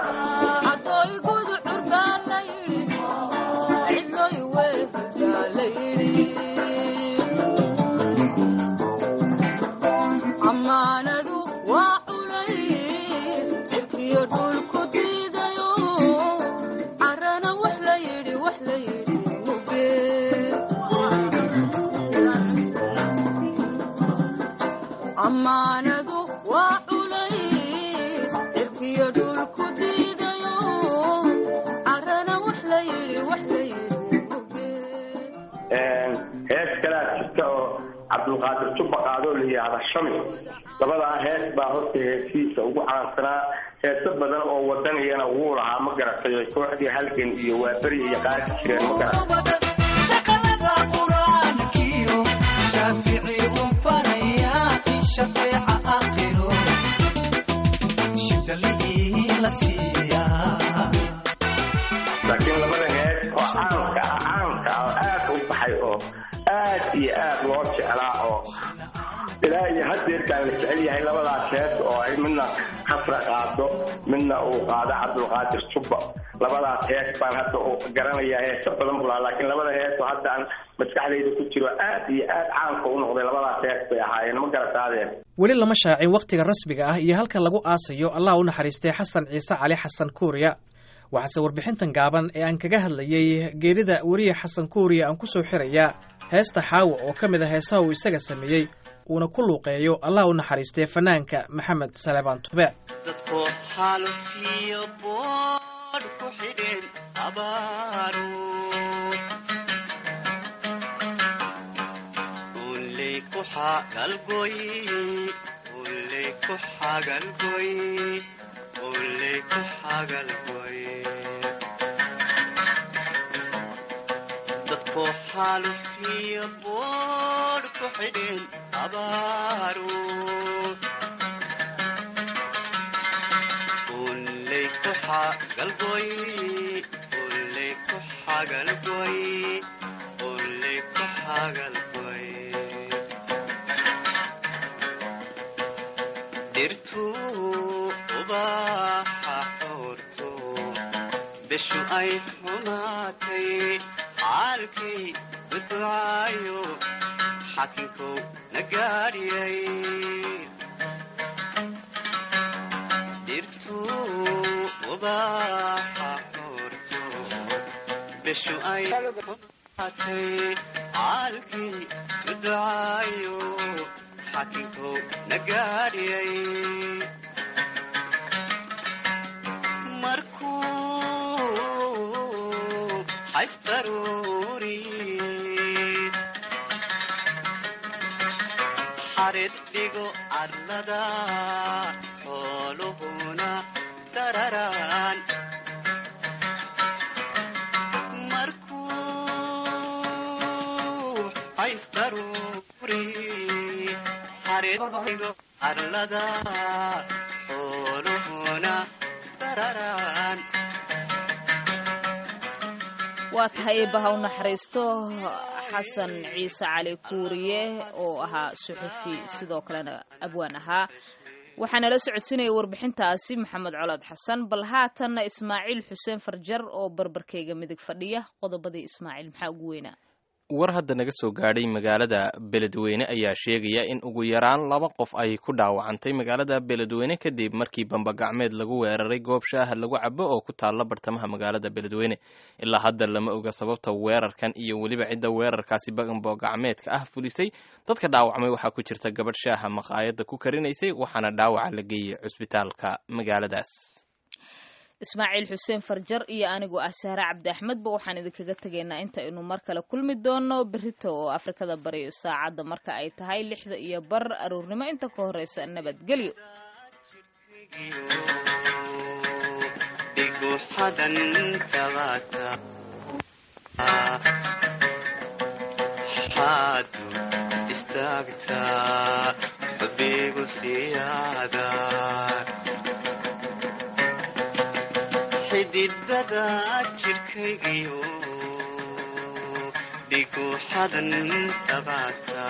cabdulqaadir jubba qaado la yiraahdo shami labadaa hees baa horta heesiisa ugu caansanaa. heeso badan oo wadaniyana wuu lahaa ma garatay kooxdii halgan iyo waaberi iyo qaadi jireen ma garatay. laakiin labada hees oo caanka caanka aad u baxay oo aad iyo aad loo jeclaa oo ilaa iyo hadeerkaan la jecel yahay labadaas hees oo ay midna khasra qaado midna uu qaado cabdulqaadir jubba labadaas hees baan hadda u garanayaa heeso badan bulaa laakiin labada hees oo hadda aan maskaxdayda ku jiro aad iyo aad caanka u noqday labadaas hees bay ahaayeen ma garataadeen weli lama shaacin wakhtiga rasmiga ah iyo halka lagu aasayo allah u naxariistay xasan ciise cali xasan kuuriya waxaase warbixintan gaaban ee aan kaga hadlayay geerida weriye xasan kuuriya aan ku soo xirayaa heesta xaawo oo ka mid a heesaha uu isaga sameeyey uuna ku luuqeeyo allah u naxariistay fanaanka maxamed salebaan tube dadku xaalufiyo boodh ku xidheen abaaru uley ku xagalgoy uley ku xagalgoy uley ku xagalgoy dadku xaalufiyo boodh ku xidheen abaaru uley ku xagalgoy uley ku xagalgoy uley ku xagalgoy dirtu ubaxa xoorto bishu ay xumaatay caalkay duducaayo xakinkow na gaadhiyay dirtu ubaxa xoorto bishu ay xumaatay caalkay duducaayo xakinkow na gaadhiyay markuu haystaruri xarid dhigo arlada xooluhuna dararaan markuu haystaruri xarid dhigo arlada xooluhuna dararaan waa tahay eebbaha u naxariisto xasan ciise cali kuuriye oo ahaa suxufi sidoo kalena abwaan ahaa waxaana la socodsiinaya warbixintaasi maxamed colaad xasan bal haatanna ismaaciil xuseen farjar oo barbarkayga midig fadhiya qodobadii ismaaciil maxaa ugu weynaa war hadda naga soo gaadhay magaalada beledweyne ayaa sheegaya in ugu yaraan laba qof ay ku dhaawacantay magaalada beledweyne kadib markii bambagacmeed lagu weeraray goob shaaha lagu cabo oo ku taalla bartamaha magaalada beledweyne ilaa hadda lama oga sababta weerarkan iyo weliba cidda weerarkaasi bambagacmeedka ah fulisay dadka dhaawacmay waxaa ku jirta gabadh shaaha maqaayadda ku karinaysay waxaana dhaawaca la geeyey cusbitaalka magaaladaas ismaaciil xuseen farjar iyo anigoo ah sahre cabdi axmedba waxaan idinkaga tegaynaa inta aynu mar kale kulmi doono berito oo afrikada bari saacadda marka ay tahay lixda iyo bar aroornimo inta ka horeysa nabadgelyo xididada jirkaygiyo dhigu xadan tabaata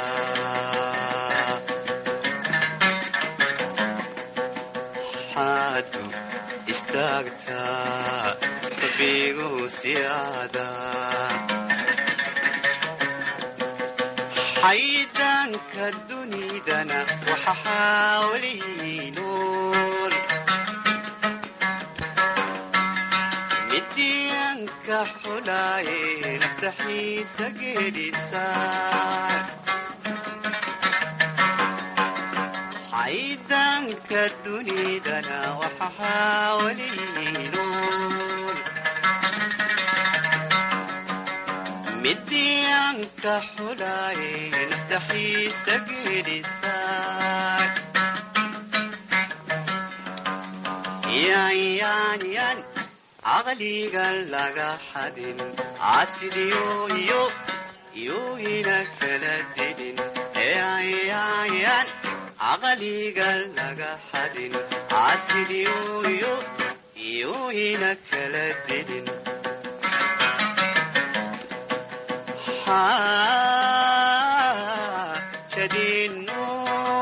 xaadu istaagtaa rabigu siyaada xaydaanka dunidana waxa xaawlihi nool midiyanka xulaaye naftaxiisa geedhisaan xaydaanka dunidana waxa xaawlihi nool midiyanka xulaaye naftaxiisa geedhisaan yan yan yan caqliga laga xadin caasidiyo iyo iyo ina kala didin yan yan yan caqliga laga xadin caasidiyo iyo iyo ina kala didin jadin Oh